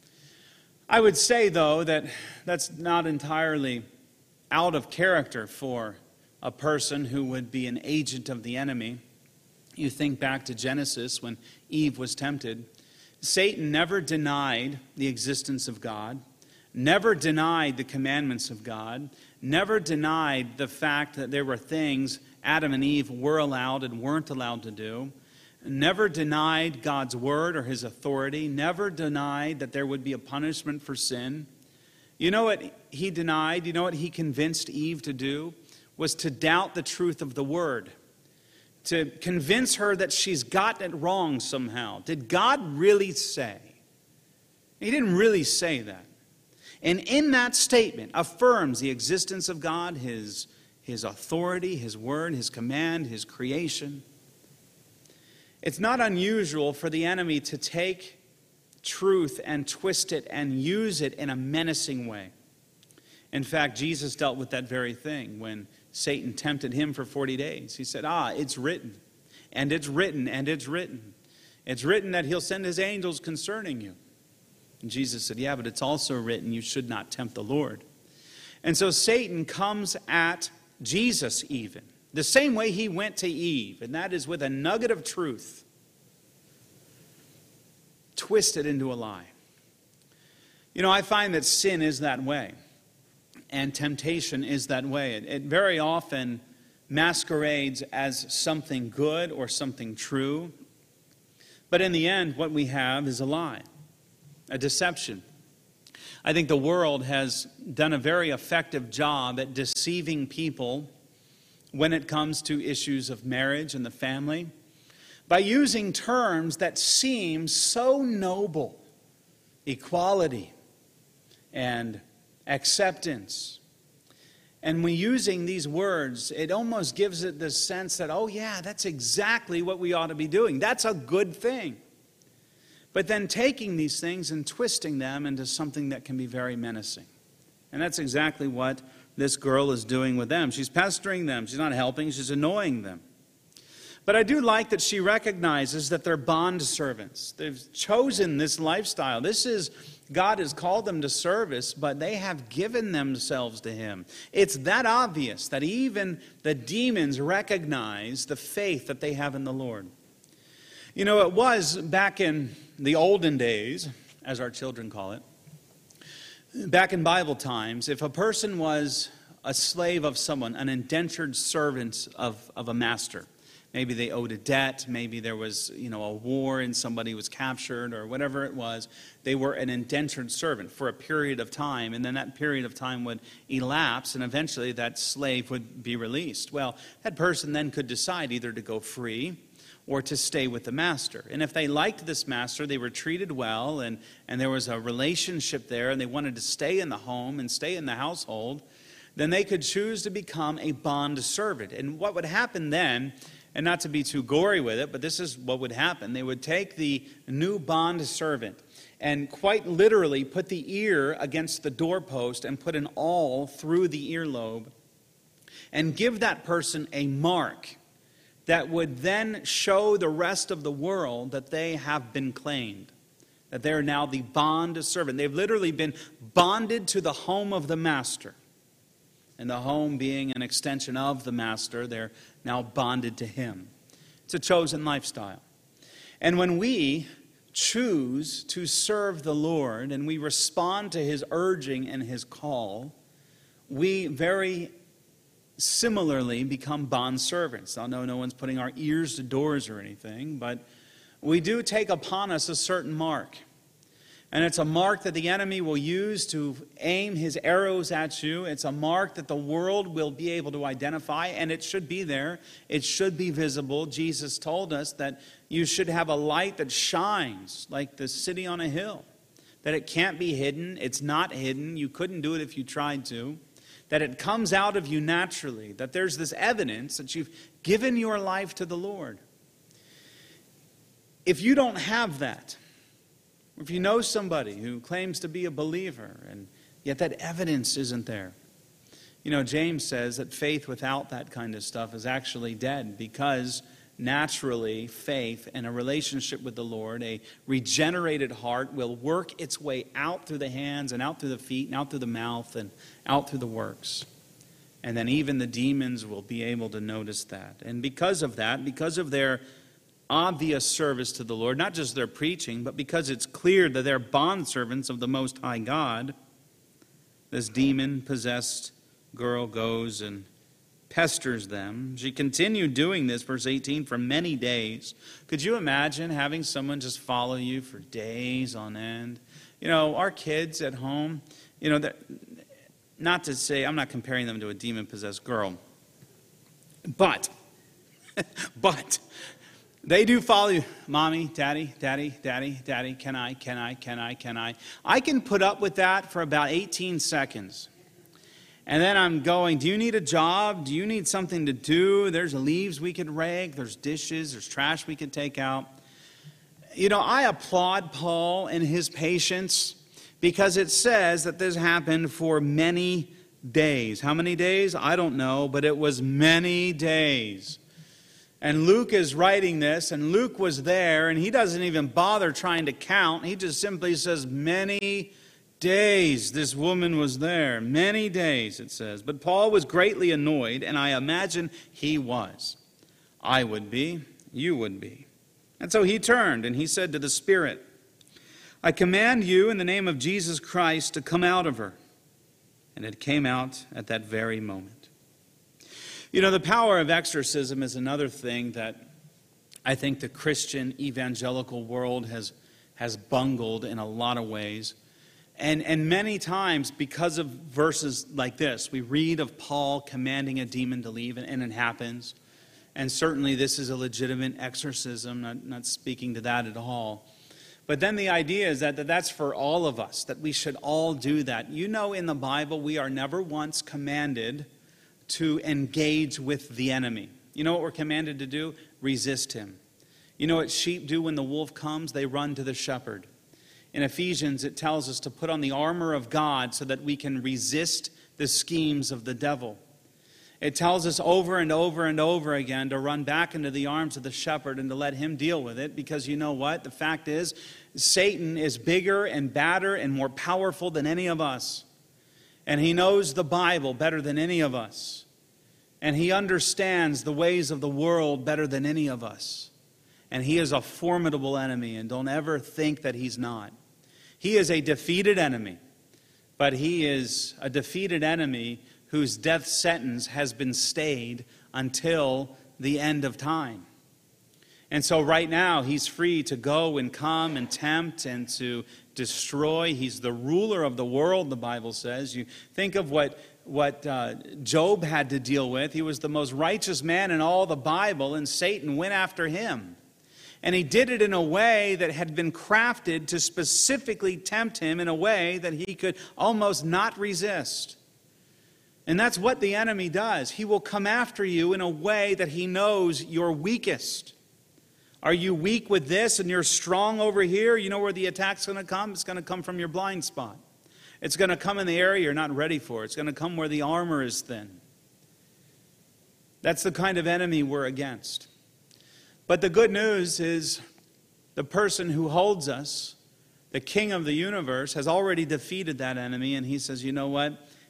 I would say, though, that that's not entirely out of character for a person who would be an agent of the enemy. You think back to Genesis when Eve was tempted. Satan never denied the existence of God, never denied the commandments of God, never denied the fact that there were things Adam and Eve were allowed and weren't allowed to do, never denied God's word or his authority, never denied that there would be a punishment for sin. You know what he denied? You know what he convinced Eve to do? Was to doubt the truth of the word, to convince her that she's gotten it wrong somehow. Did God really say? He didn't really say that. And in that statement affirms the existence of God, his, his authority, his word, his command, his creation. It's not unusual for the enemy to take truth and twist it and use it in a menacing way. In fact, Jesus dealt with that very thing when Satan tempted him for forty days. He said, ah, it's written, and it's written, and it's written. It's written that he'll send his angels concerning you. And Jesus said, yeah, but it's also written you should not tempt the Lord. And so Satan comes at Jesus even, the same way he went to Eve, and that is with a nugget of truth, twisted into a lie. You know, I find that sin is that way, and temptation is that way. It, it very often masquerades as something good or something true, but in the end, what we have is a lie. A deception. I think the world has done a very effective job at deceiving people when it comes to issues of marriage and the family by using terms that seem so noble. Equality and acceptance. And when using these words, it almost gives it this sense that, oh yeah, that's exactly what we ought to be doing. That's a good thing. But then taking these things and twisting them into something that can be very menacing. And that's exactly what this girl is doing with them. She's pestering them. She's not helping. She's annoying them. But I do like that she recognizes that they're bond servants. They've chosen this lifestyle. This is, God has called them to service, but they have given themselves to him. It's that obvious that even the demons recognize the faith that they have in the Lord. You know, it was back in the olden days, as our children call it, back in Bible times, if a person was a slave of someone, an indentured servant of, of a master, maybe they owed a debt, maybe there was, you know, a war and somebody was captured or whatever it was, they were an indentured servant for a period of time, and then that period of time would elapse, and eventually that slave would be released. Well, that person then could decide either to go free or to stay with the master. And if they liked this master, they were treated well, and, and there was a relationship there, and they wanted to stay in the home and stay in the household, then they could choose to become a bond servant. And what would happen then, and not to be too gory with it, but this is what would happen. They would take the new bond servant and quite literally put the ear against the doorpost and put an awl through the earlobe and give that person a mark that would then show the rest of the world that they have been claimed, that they're now the bond servant. They've literally been bonded to the home of the master. And the home being an extension of the master, they're now bonded to him. It's a chosen lifestyle. And when we choose to serve the Lord and we respond to his urging and his call, we very similarly become bondservants. I know no one's putting our ears to doors or anything, but we do take upon us a certain mark. And it's a mark that the enemy will use to aim his arrows at you. It's a mark that the world will be able to identify, and it should be there. It should be visible. Jesus told us that you should have a light that shines like the city on a hill, that it can't be hidden. It's not hidden. You couldn't do it if you tried to. That it comes out of you naturally, that there's this evidence that you've given your life to the Lord. If you don't have that, if you know somebody who claims to be a believer and yet that evidence isn't there. You know, James says that faith without that kind of stuff is actually dead, because naturally faith and a relationship with the Lord, a regenerated heart, will work its way out through the hands and out through the feet and out through the mouth and out through the works. And then even the demons will be able to notice that. And because of that, because of their obvious service to the Lord, not just their preaching, but because it's clear that they're bondservants of the Most High God, this demon-possessed girl goes and pesters them. She continued doing this, verse eighteen, for many days. Could you imagine having someone just follow you for days on end? You know, our kids at home, you know, not to say, I'm not comparing them to a demon-possessed girl, but, but, they do follow you. Mommy, daddy, daddy, daddy, daddy, can I, can I, can I, can I? I can put up with that for about eighteen seconds. And then I'm going, do you need a job? Do you need something to do? There's leaves we could rake. There's dishes. There's trash we could take out. You know, I applaud Paul and his patience, because it says that this happened for many days. How many days? I don't know, but it was many days. And Luke is writing this, and Luke was there, and he doesn't even bother trying to count. He just simply says, many days this woman was there. Many days, it says. But Paul was greatly annoyed, and I imagine he was. I would be. You would be. And so he turned, and he said to the Spirit, I command you in the name of Jesus Christ to come out of her. And it came out at that very moment. You know, the power of exorcism is another thing that I think the Christian evangelical world has, has bungled in a lot of ways. And, and many times, because of verses like this, we read of Paul commanding a demon to leave, and, and it happens. And certainly this is a legitimate exorcism, not, not speaking to that at all. But then the idea is that, that that's for all of us, that we should all do that. You know, in the Bible, we are never once commanded to engage with the enemy. You know what we're commanded to do? Resist him. You know what sheep do when the wolf comes? They run to the shepherd. In Ephesians, it tells us to put on the armor of God so that we can resist the schemes of the devil. It tells us over and over and over again to run back into the arms of the shepherd and to let him deal with it, because you know what? The fact is, Satan is bigger and badder and more powerful than any of us. And he knows the Bible better than any of us. And he understands the ways of the world better than any of us. And he is a formidable enemy, and don't ever think that he's not. He is a defeated enemy, but he is a defeated enemy whose death sentence has been stayed until the end of time. And so right now, he's free to go and come and tempt and to destroy. He's the ruler of the world, the Bible says. You think of what, what uh, Job had to deal with. He was the most righteous man in all the Bible, and Satan went after him. And he did it in a way that had been crafted to specifically tempt him in a way that he could almost not resist. And that's what the enemy does. He will come after you in a way that he knows you're weakest. Are you weak with this and you're strong over here? You know where the attack's going to come? It's going to come from your blind spot. It's going to come in the area you're not ready for. It's going to come where the armor is thin. That's the kind of enemy we're against. But the good news is the person who holds us, the King of the universe, has already defeated that enemy, and he says, you know what?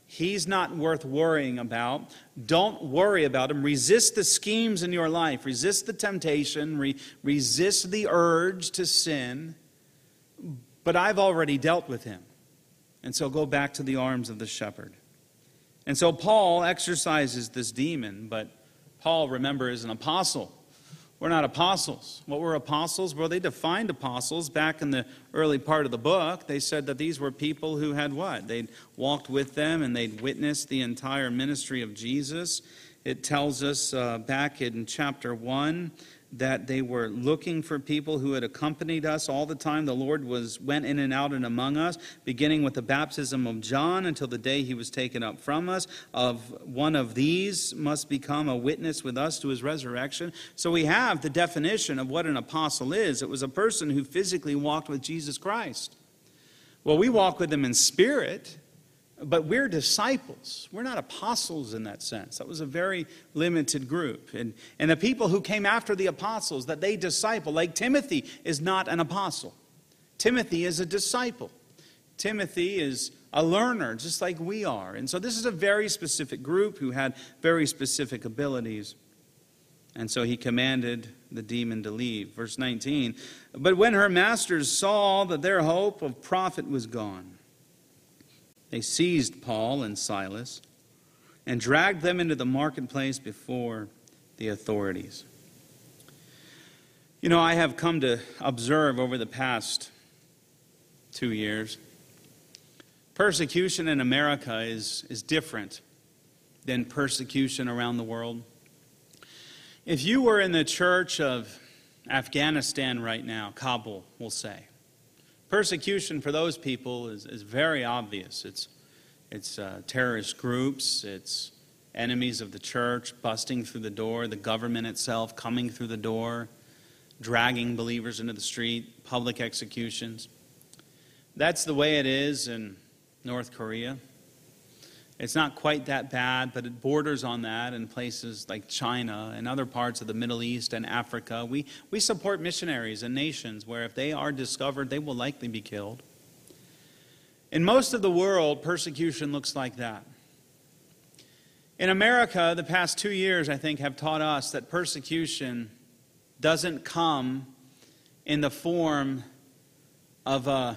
He's not worth worrying about. Don't worry about him. Resist the schemes in your life. Resist the temptation. Re- resist the urge to sin. But I've already dealt with him. And so go back to the arms of the shepherd. And so Paul exorcises this demon, but Paul, remember, is an apostle. We're not apostles. What were apostles? Well, they defined apostles back in the early part of the book. They said that these were people who had what? They'd walked with them and they'd witnessed the entire ministry of Jesus. It tells us uh, back in chapter one that they were looking for people who had accompanied us all the time. The Lord was went in and out and among us, beginning with the baptism of John until the day he was taken up from us. Of one of these must become a witness with us to his resurrection. So we have the definition of what an apostle is. It was a person who physically walked with Jesus Christ. Well, we walk with him in spirit, but we're disciples. We're not apostles in that sense. That was a very limited group. And, and the people who came after the apostles that they disciple, like Timothy, is not an apostle. Timothy is a disciple. Timothy is a learner, just like we are. And so this is a very specific group who had very specific abilities. And so he commanded the demon to leave. Verse nineteen, but when her masters saw that their hope of profit was gone, they seized Paul and Silas and dragged them into the marketplace before the authorities. You know, I have come to observe over the past two years, persecution in America is, is different than persecution around the world. If you were in the church of Afghanistan right now, Kabul, we'll say, persecution for those people is, is very obvious. It's, it's uh, terrorist groups, it's enemies of the church busting through the door, the government itself coming through the door, dragging believers into the street, public executions. That's the way it is in North Korea. It's not quite that bad, but it borders on that in places like China and other parts of the Middle East and Africa. We, we support missionaries and nations where if they are discovered, they will likely be killed. In most of the world, persecution looks like that. In America, the past two years, I think, have taught us that persecution doesn't come in the form of a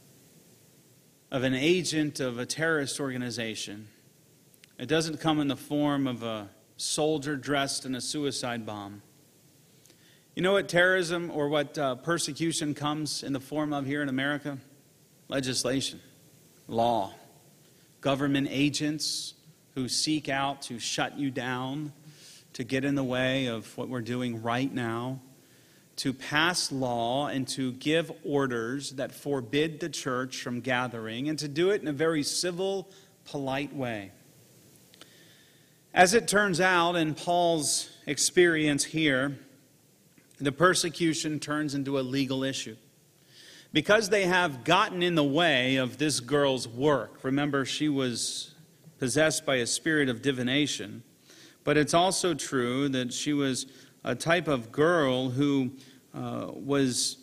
of an agent of a terrorist organization. It doesn't come in the form of a soldier dressed in a suicide bomb. You know what terrorism or what uh, persecution comes in the form of here in America? Legislation, law, government agents who seek out to shut you down, to get in the way of what we're doing right now, to pass law and to give orders that forbid the church from gathering, and to do it in a very civil, polite way. As it turns out, in Paul's experience here, the persecution turns into a legal issue. Because they have gotten in the way of this girl's work. Remember, she was possessed by a spirit of divination. But it's also true that she was a type of girl who uh, was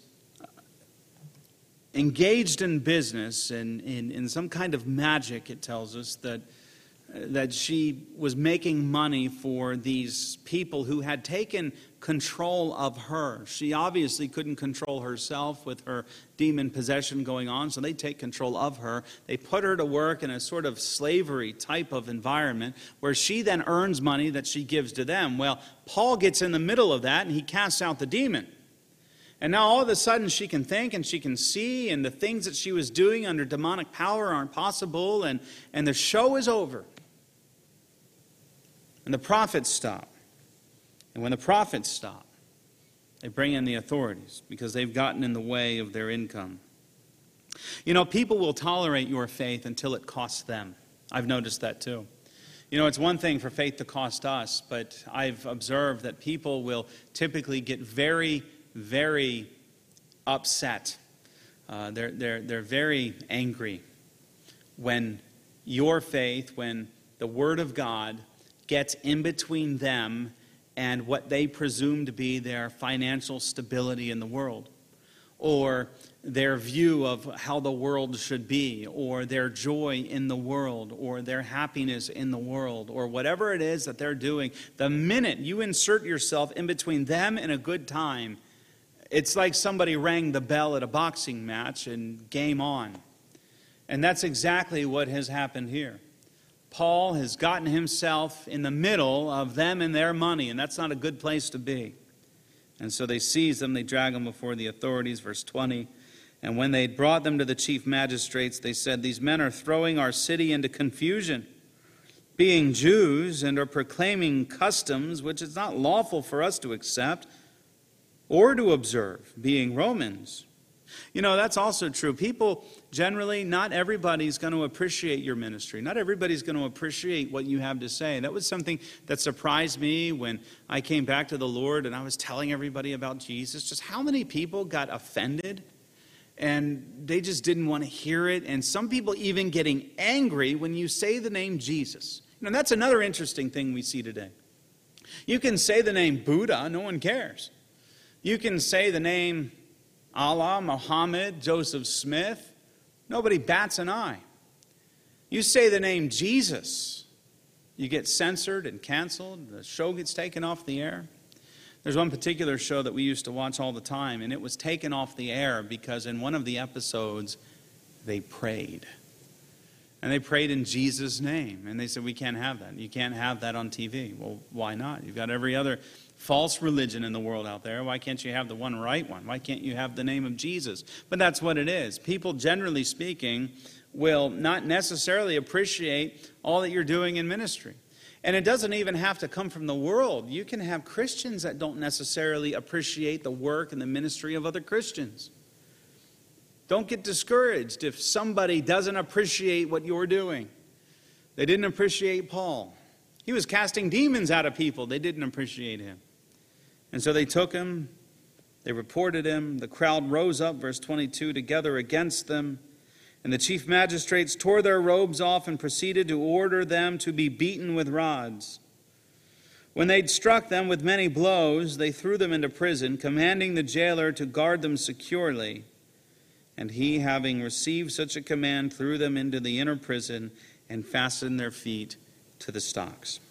engaged in business and in, in some kind of magic, it tells us, that, that she was making money for these people who had taken control of her. She obviously couldn't control herself with her demon possession going on, so they take control of her. They put her to work in a sort of slavery type of environment where she then earns money that she gives to them. Well, Paul gets in the middle of that and he casts out the demon. And now all of a sudden she can think and she can see, and the things that she was doing under demonic power aren't possible, and, and the show is over. And the prophets stop. And when the prophets stop, they bring in the authorities because they've gotten in the way of their income. You know, people will tolerate your faith until it costs them. I've noticed that too. You know, it's one thing for faith to cost us, but I've observed that people will typically get very, very upset. Uh, they're, they're, they're very angry when your faith, when the Word of God gets in between them and what they presume to be their financial stability in the world. or their view of how the world should be, or their joy in the world, or their happiness in the world, or whatever it is that they're doing, the minute you insert yourself in between them and a good time, it's like somebody rang the bell at a boxing match and game on. And that's exactly what has happened here. Paul has gotten himself in the middle of them and their money, and that's not a good place to be. And so they seize them, they drag them before the authorities, verse twenty. And when they had brought them to the chief magistrates, they said, "These men are throwing our city into confusion, being Jews, and are proclaiming customs which it's not lawful for us to accept or to observe, being Romans." You know, that's also true. People generally, not everybody's going to appreciate your ministry. Not everybody's going to appreciate what you have to say. That was something that surprised me when I came back to the Lord and I was telling everybody about Jesus. Just how many people got offended and they just didn't want to hear it. And some people even getting angry when you say the name Jesus. You know, that's another interesting thing we see today. You can say the name Buddha, no one cares. You can say the name Allah, Muhammad, Joseph Smith, nobody bats an eye. You say the name Jesus, you get censored and canceled, the show gets taken off the air. There's one particular show that we used to watch all the time, and it was taken off the air because in one of the episodes, they prayed. And they prayed in Jesus' name. And they said, we can't have that. You can't have that on T V. Well, why not? You've got every other false religion in the world out there. Why can't you have the one right one? Why can't you have the name of Jesus? But that's what it is. People, generally speaking, will not necessarily appreciate all that you're doing in ministry. And it doesn't even have to come from the world. You can have Christians that don't necessarily appreciate the work and the ministry of other Christians. Don't get discouraged if somebody doesn't appreciate what you're doing. They didn't appreciate Paul. He was casting demons out of people. They didn't appreciate him. And so they took him, they reported him. The crowd rose up, verse twenty-two, together against them. And the chief magistrates tore their robes off and proceeded to order them to be beaten with rods. When they'd struck them with many blows, they threw them into prison, commanding the jailer to guard them securely. And he, having received such a command, threw them into the inner prison and fastened their feet to the stocks.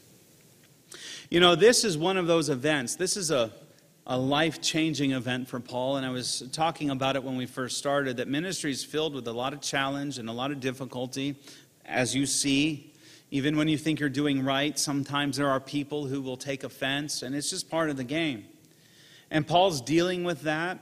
You know, this is one of those events. This is a, a life-changing event for Paul, and I was talking about it when we first started, that ministry is filled with a lot of challenge and a lot of difficulty, as you see. Even when you think you're doing right, sometimes there are people who will take offense, and it's just part of the game. And Paul's dealing with that,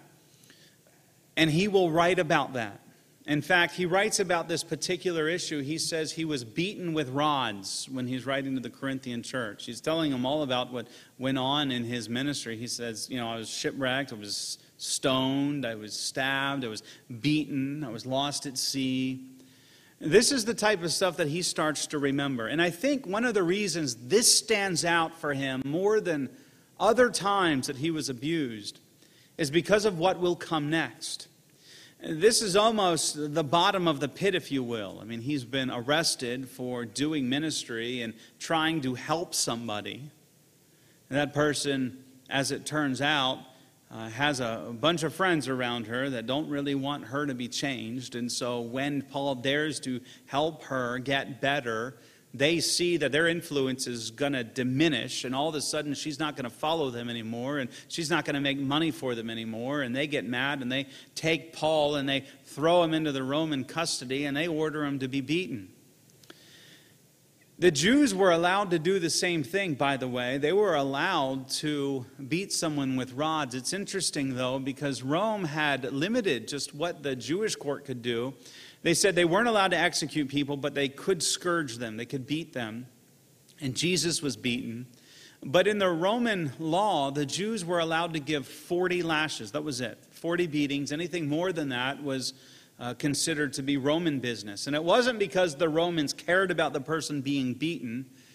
and he will write about that. In fact, he writes about this particular issue. He says he was beaten with rods when he's writing to the Corinthian church. He's telling them all about what went on in his ministry. He says, you know, I was shipwrecked, I was stoned, I was stabbed, I was beaten, I was lost at sea. This is the type of stuff that he starts to remember. And I think one of the reasons this stands out for him more than other times that he was abused is because of what will come next. This is almost the bottom of the pit, if you will. I mean, he's been arrested for doing ministry and trying to help somebody. And that person, as it turns out, uh, has a, a bunch of friends around her that don't really want her to be changed. And so when Paul dares to help her get better, they see that their influence is going to diminish, and all of a sudden she's not going to follow them anymore, and she's not going to make money for them anymore, and they get mad, and they take Paul, and they throw him into the Roman custody, and they order him to be beaten. The Jews were allowed to do the same thing, by the way. They were allowed to beat someone with rods. It's interesting, though, because Rome had limited just what the Jewish court could do. They said they weren't allowed to execute people, but they could scourge them. They could beat them. And Jesus was beaten. But in the Roman law, the Jews were allowed to give forty lashes. That was it. forty beatings. Anything more than that was uh, considered to be Roman business. And it wasn't because the Romans cared about the person being beaten.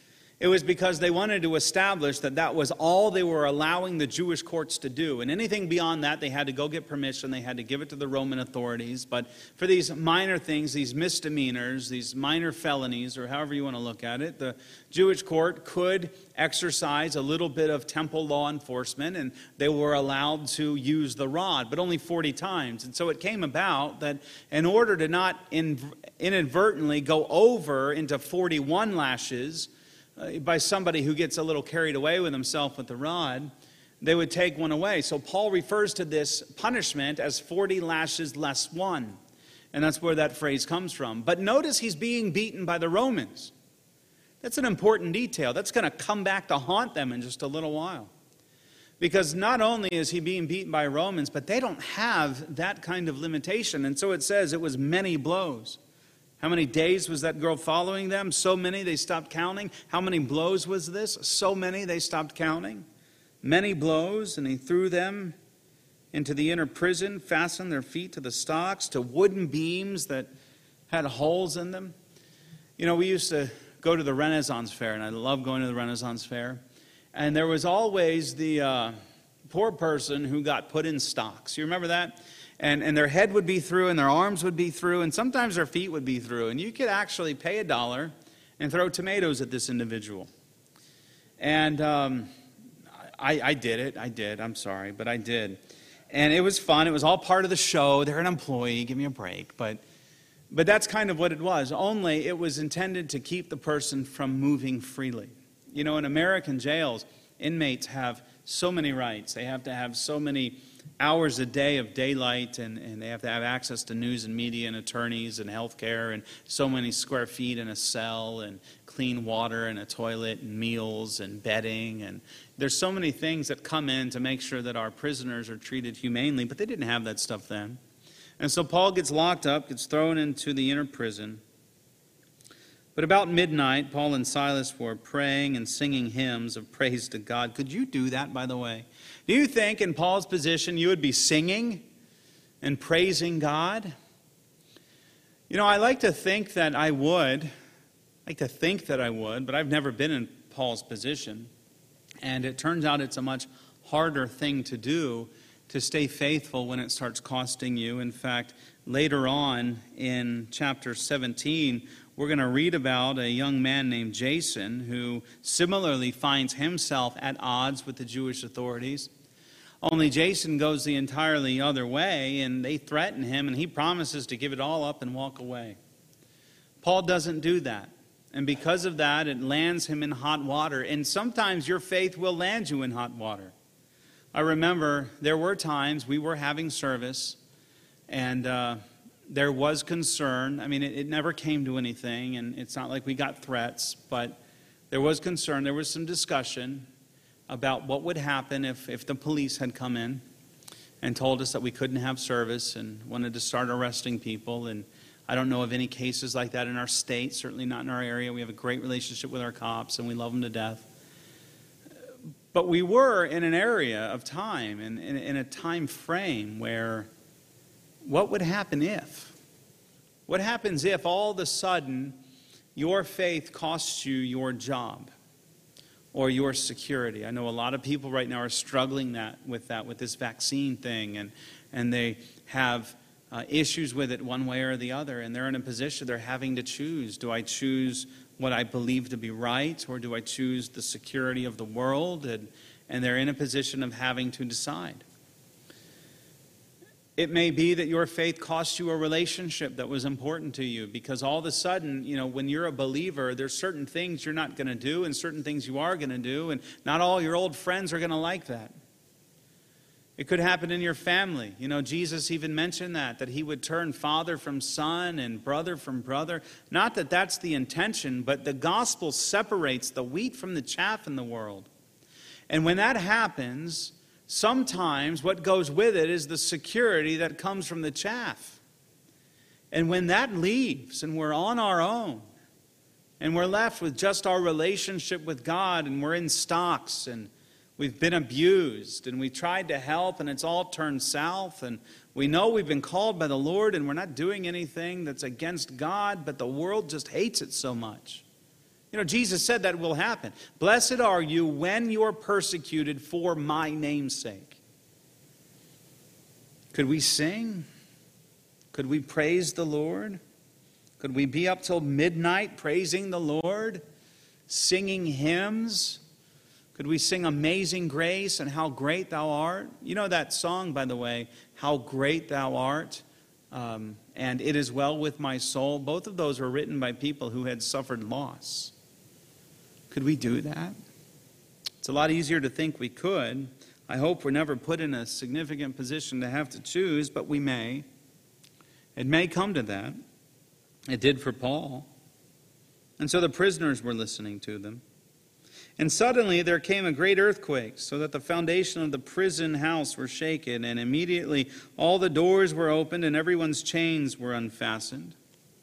It was because they wanted to establish that that was all they were allowing the Jewish courts to do. And anything beyond that, they had to go get permission. They had to give it to the Roman authorities. But for these minor things, these misdemeanors, these minor felonies, or however you want to look at it, the Jewish court could exercise a little bit of temple law enforcement, and they were allowed to use the rod, but only forty times. And so it came about that in order to not inadvertently go over into forty-one lashes, Uh, by somebody who gets a little carried away with himself with the rod, they would take one away. So Paul refers to this punishment as forty lashes less one. And that's where that phrase comes from. But notice he's being beaten by the Romans. That's an important detail. That's going to come back to haunt them in just a little while. Because not only is he being beaten by Romans, but they don't have that kind of limitation. And so it says it was many blows. How many days was that girl following them? So many they stopped counting. How many blows was this? So many they stopped counting. Many blows, and he threw them into the inner prison, fastened their feet to the stocks, to wooden beams that had holes in them. You know, we used to go to the Renaissance Fair, and I love going to the Renaissance Fair. And there was always the uh, poor person who got put in stocks. You remember that? And, and their head would be through, and their arms would be through, and sometimes their feet would be through. And you could actually pay a dollar and throw tomatoes at this individual. And um, I, I did it. I did. I'm sorry, but I did. And it was fun. It was all part of the show. They're an employee. Give me a break. But, but that's kind of what it was. Only it was intended to keep the person from moving freely. You know, in American jails, inmates have so many rights. They have to have so many hours a day of daylight, and, and they have to have access to news and media and attorneys and health care, and so many square feet in a cell, and clean water and a toilet and meals and bedding. And there's so many things that come in to make sure that our prisoners are treated humanely, but they didn't have that stuff then. And so Paul gets locked up, gets thrown into the inner prison. But about midnight, Paul and Silas were praying and singing hymns of praise to God. Could you do that, by the way? Do you think in Paul's position you would be singing and praising God? You know, I like to think that I would. I like to think that I would, but I've never been in Paul's position. And it turns out it's a much harder thing to do, to stay faithful when it starts costing you. In fact, later on in chapter seventeen, we're going to read about a young man named Jason who similarly finds himself at odds with the Jewish authorities. Only Jason goes the entirely other way, and they threaten him, and he promises to give it all up and walk away. Paul doesn't do that. And because of that, it lands him in hot water. And sometimes your faith will land you in hot water. I remember there were times we were having service, and uh, there was concern. I mean, it, it never came to anything, and it's not like we got threats, but there was concern. There was some discussion about what would happen if, if the police had come in and told us that we couldn't have service and wanted to start arresting people. And I don't know of any cases like that in our state, certainly not in our area. We have a great relationship with our cops, and we love them to death. But we were in an area of time, and in, in a time frame where what would happen if? What happens if all of a sudden your faith costs you your job or your security? I know a lot of people right now are struggling that with that, with this vaccine thing, and, and they have uh, issues with it one way or the other, and they're in a position they're having to choose. Do I choose what I believe to be right, or do I choose the security of the world? And, and they're in a position of having to decide. It may be that your faith cost you a relationship that was important to you, because all of a sudden, you know, when you're a believer, there's certain things you're not going to do and certain things you are going to do, and not all your old friends are going to like that. It could happen in your family. You know, Jesus even mentioned that, that he would turn father from son and brother from brother. Not that that's the intention, but the gospel separates the wheat from the chaff in the world. And when that happens, sometimes what goes with it is the security that comes from the chaff. And when that leaves and we're on our own and we're left with just our relationship with God, and we're in stocks and we've been abused and we tried to help and it's all turned south, and we know we've been called by the Lord and we're not doing anything that's against God, but the world just hates it so much. You know, Jesus said that will happen. Blessed are you when you're persecuted for my name's sake. Could we sing? Could we praise the Lord? Could we be up till midnight praising the Lord? Singing hymns? Could we sing Amazing Grace and How Great Thou Art? You know that song, by the way, How Great Thou Art, um, and It Is Well With My Soul. Both of those were written by people who had suffered loss. Could we do that? It's a lot easier to think we could. I hope we're never put in a significant position to have to choose, but we may. It may come to that. It did for Paul. And so the prisoners were listening to them. And suddenly there came a great earthquake, so that the foundation of the prison house were shaken, and immediately all the doors were opened and everyone's chains were unfastened.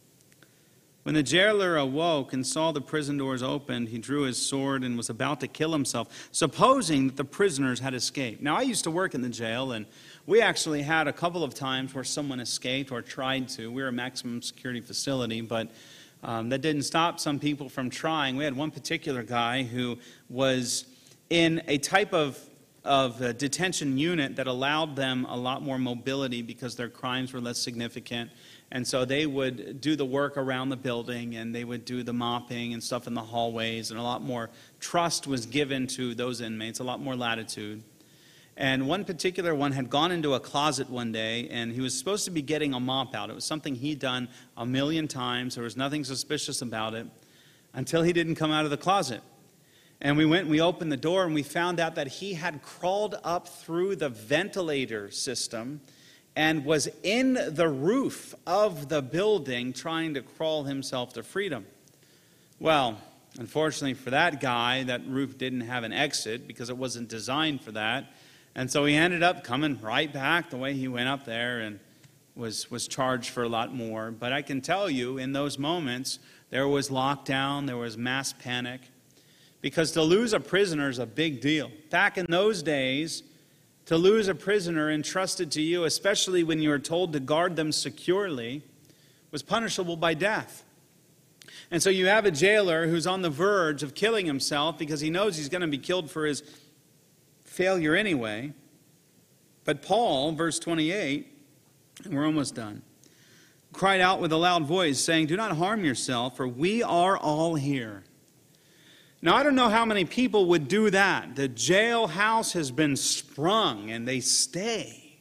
When the jailer awoke and saw the prison doors opened, he drew his sword and was about to kill himself, supposing that the prisoners had escaped. Now, I used to work in the jail, and we actually had a couple of times where someone escaped or tried to. We were a maximum security facility, but Um, that didn't stop some people from trying. We had one particular guy who was in a type of, of uh, detention unit that allowed them a lot more mobility because their crimes were less significant. And so they would do the work around the building, and they would do the mopping and stuff in the hallways, and a lot more trust was given to those inmates, a lot more latitude. And one particular one had gone into a closet one day, and he was supposed to be getting a mop out. It was something he'd done a million times. There was nothing suspicious about it until he didn't come out of the closet. And we went and we opened the door, and we found out that he had crawled up through the ventilator system and was in the roof of the building trying to crawl himself to freedom. Well, unfortunately for that guy, that roof didn't have an exit because it wasn't designed for that. And so he ended up coming right back the way he went up there and was, was charged for a lot more. But I can tell you, in those moments, there was lockdown, there was mass panic. Because to lose a prisoner is a big deal. Back in those days, to lose a prisoner entrusted to you, especially when you were told to guard them securely, was punishable by death. And so you have a jailer who's on the verge of killing himself because he knows he's going to be killed for his failure anyway. But Paul, verse twenty-eight, and we're almost done, cried out with a loud voice, saying, "Do not harm yourself, for we are all here." Now, I don't know how many people would do that. The jailhouse has been sprung, and they stay.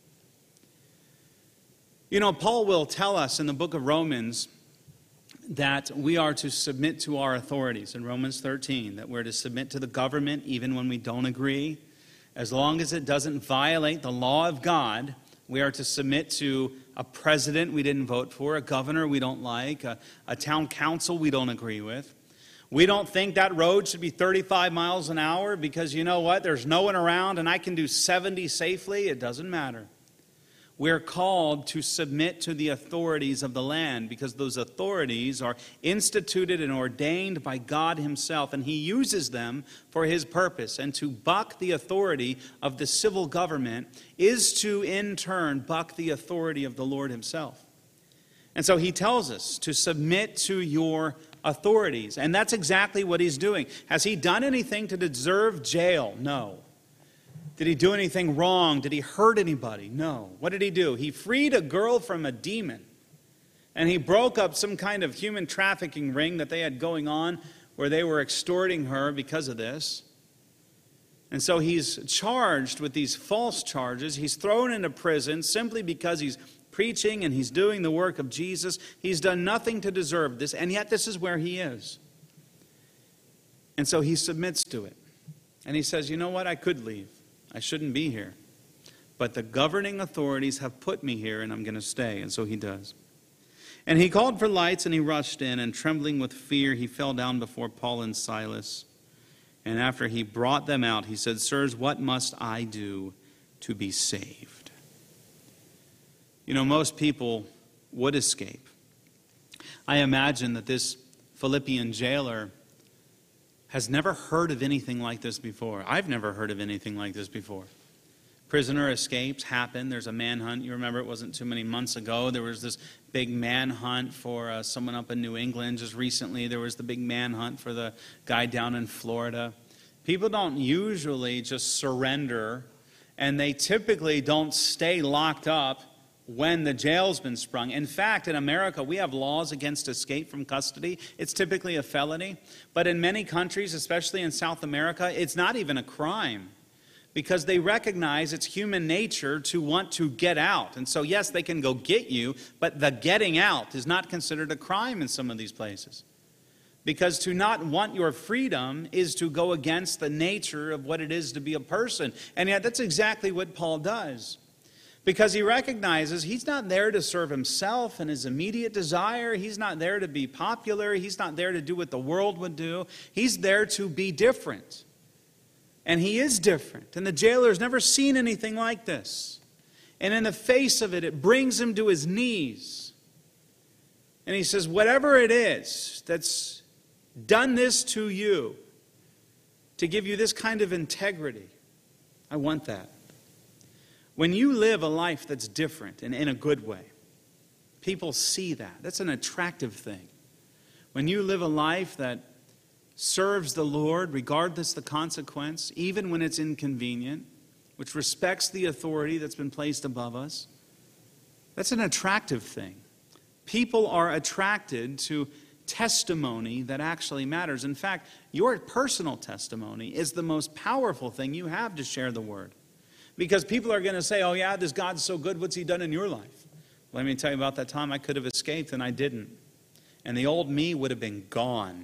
You know, Paul will tell us in the book of Romans that we are to submit to our authorities in Romans thirteen, that we're to submit to the government even when we don't agree. As long as it doesn't violate the law of God, we are to submit to a president we didn't vote for, a governor we don't like, a, a town council we don't agree with. We don't think that road should be thirty-five miles an hour because, you know what, there's no one around and I can do seventy safely. It doesn't matter. We're called to submit to the authorities of the land because those authorities are instituted and ordained by God himself, and he uses them for his purpose. And to buck the authority of the civil government is to, in turn, buck the authority of the Lord himself. And so he tells us to submit to your authorities, and that's exactly what he's doing. Has he done anything to deserve jail? No. Did he do anything wrong? Did he hurt anybody? No. What did he do? He freed a girl from a demon. And he broke up some kind of human trafficking ring that they had going on where they were extorting her because of this. And so he's charged with these false charges. He's thrown into prison simply because he's preaching and he's doing the work of Jesus. He's done nothing to deserve this, and yet this is where he is. And so he submits to it. And he says, you know what? I could leave. I shouldn't be here. But the governing authorities have put me here, and I'm going to stay. And so he does. And he called for lights, and he rushed in, and trembling with fear, he fell down before Paul and Silas. And after he brought them out, he said, "Sirs, what must I do to be saved?" You know, most people would escape. I imagine that this Philippian jailer has never heard of anything like this before. I've never heard of anything like this before. Prisoner escapes happen. There's a manhunt. You remember it wasn't too many months ago. There was this big manhunt for uh, someone up in New England. Just recently there was the big manhunt for the guy down in Florida. People don't usually just surrender, and they typically don't stay locked up when the jail's been sprung. In fact, in America, we have laws against escape from custody. It's typically a felony. But in many countries, especially in South America, it's not even a crime, because they recognize it's human nature to want to get out. And so, yes, they can go get you, but the getting out is not considered a crime in some of these places. Because to not want your freedom is to go against the nature of what it is to be a person. And yet that's exactly what Paul does. Because he recognizes he's not there to serve himself and his immediate desire. He's not there to be popular. He's not there to do what the world would do. He's there to be different. And he is different. And the jailer's never seen anything like this. And in the face of it, it brings him to his knees. And he says, whatever it is that's done this to you, to give you this kind of integrity, I want that. When you live a life that's different and in a good way, people see that. That's an attractive thing. When you live a life that serves the Lord regardless the consequence, even when it's inconvenient, which respects the authority that's been placed above us, that's an attractive thing. People are attracted to testimony that actually matters. In fact, your personal testimony is the most powerful thing you have to share the word. Because people are going to say, oh yeah, this God's so good, what's he done in your life? Let me tell you about that time I could have escaped and I didn't. And the old me would have been gone.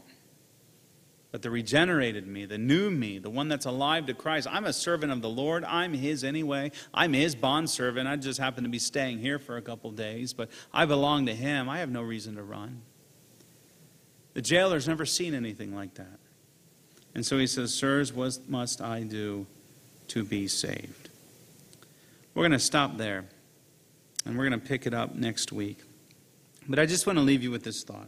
But the regenerated me, the new me, the one that's alive to Christ, I'm a servant of the Lord. I'm his anyway. I'm his bondservant. I just happen to be staying here for a couple days, but I belong to him. I have no reason to run. The jailer's never seen anything like that. And so he says, sirs, what must I do to be saved? We're going to stop there, and we're going to pick it up next week. But I just want to leave you with this thought.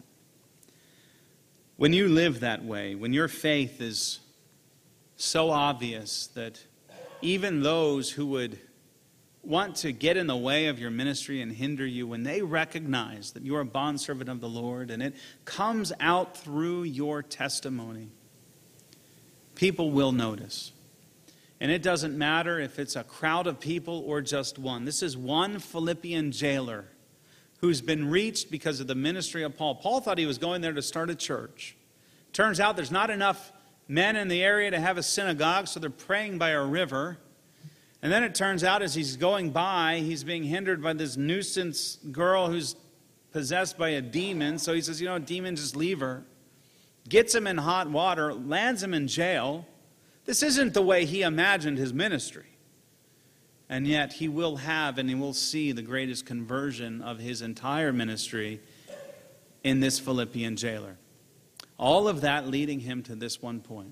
When you live that way, when your faith is so obvious that even those who would want to get in the way of your ministry and hinder you, when they recognize that you're a bondservant of the Lord and it comes out through your testimony, people will notice. And it doesn't matter if it's a crowd of people or just one. This is one Philippian jailer who's been reached because of the ministry of Paul. Paul thought he was going there to start a church. Turns out there's not enough men in the area to have a synagogue, so they're praying by a river. And then it turns out as he's going by, he's being hindered by this nuisance girl who's possessed by a demon. So he says, you know, demon, just leave her. Gets him in hot water, lands him in jail. This isn't the way he imagined his ministry. And yet he will have and he will see the greatest conversion of his entire ministry in this Philippian jailer. All of that leading him to this one point.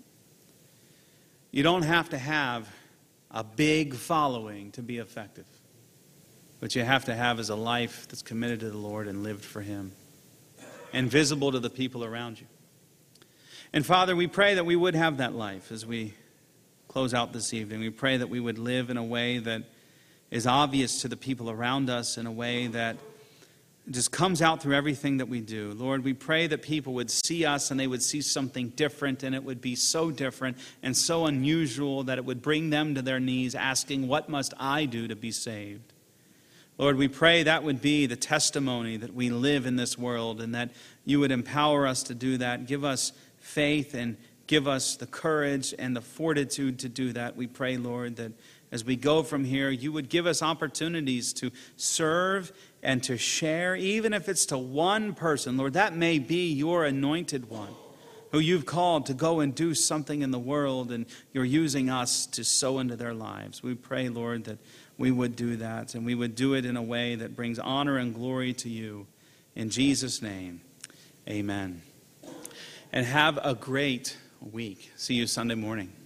You don't have to have a big following to be effective. What you have to have is a life that's committed to the Lord and lived for him and visible to the people around you. And Father, we pray that we would have that life as we close out this evening. We pray that we would live in a way that is obvious to the people around us, in a way that just comes out through everything that we do. Lord, we pray that people would see us and they would see something different, and it would be so different and so unusual that it would bring them to their knees asking, what must I do to be saved? Lord, we pray that would be the testimony that we live in this world, and that you would empower us to do that. Give us faith and give us the courage and the fortitude to do that. We pray, Lord, that as we go from here, you would give us opportunities to serve and to share, even if it's to one person. Lord, that may be your anointed one who you've called to go and do something in the world, and you're using us to sow into their lives. We pray, Lord, that we would do that, and we would do it in a way that brings honor and glory to you. In Jesus' name, amen. And have a great week. See you Sunday morning.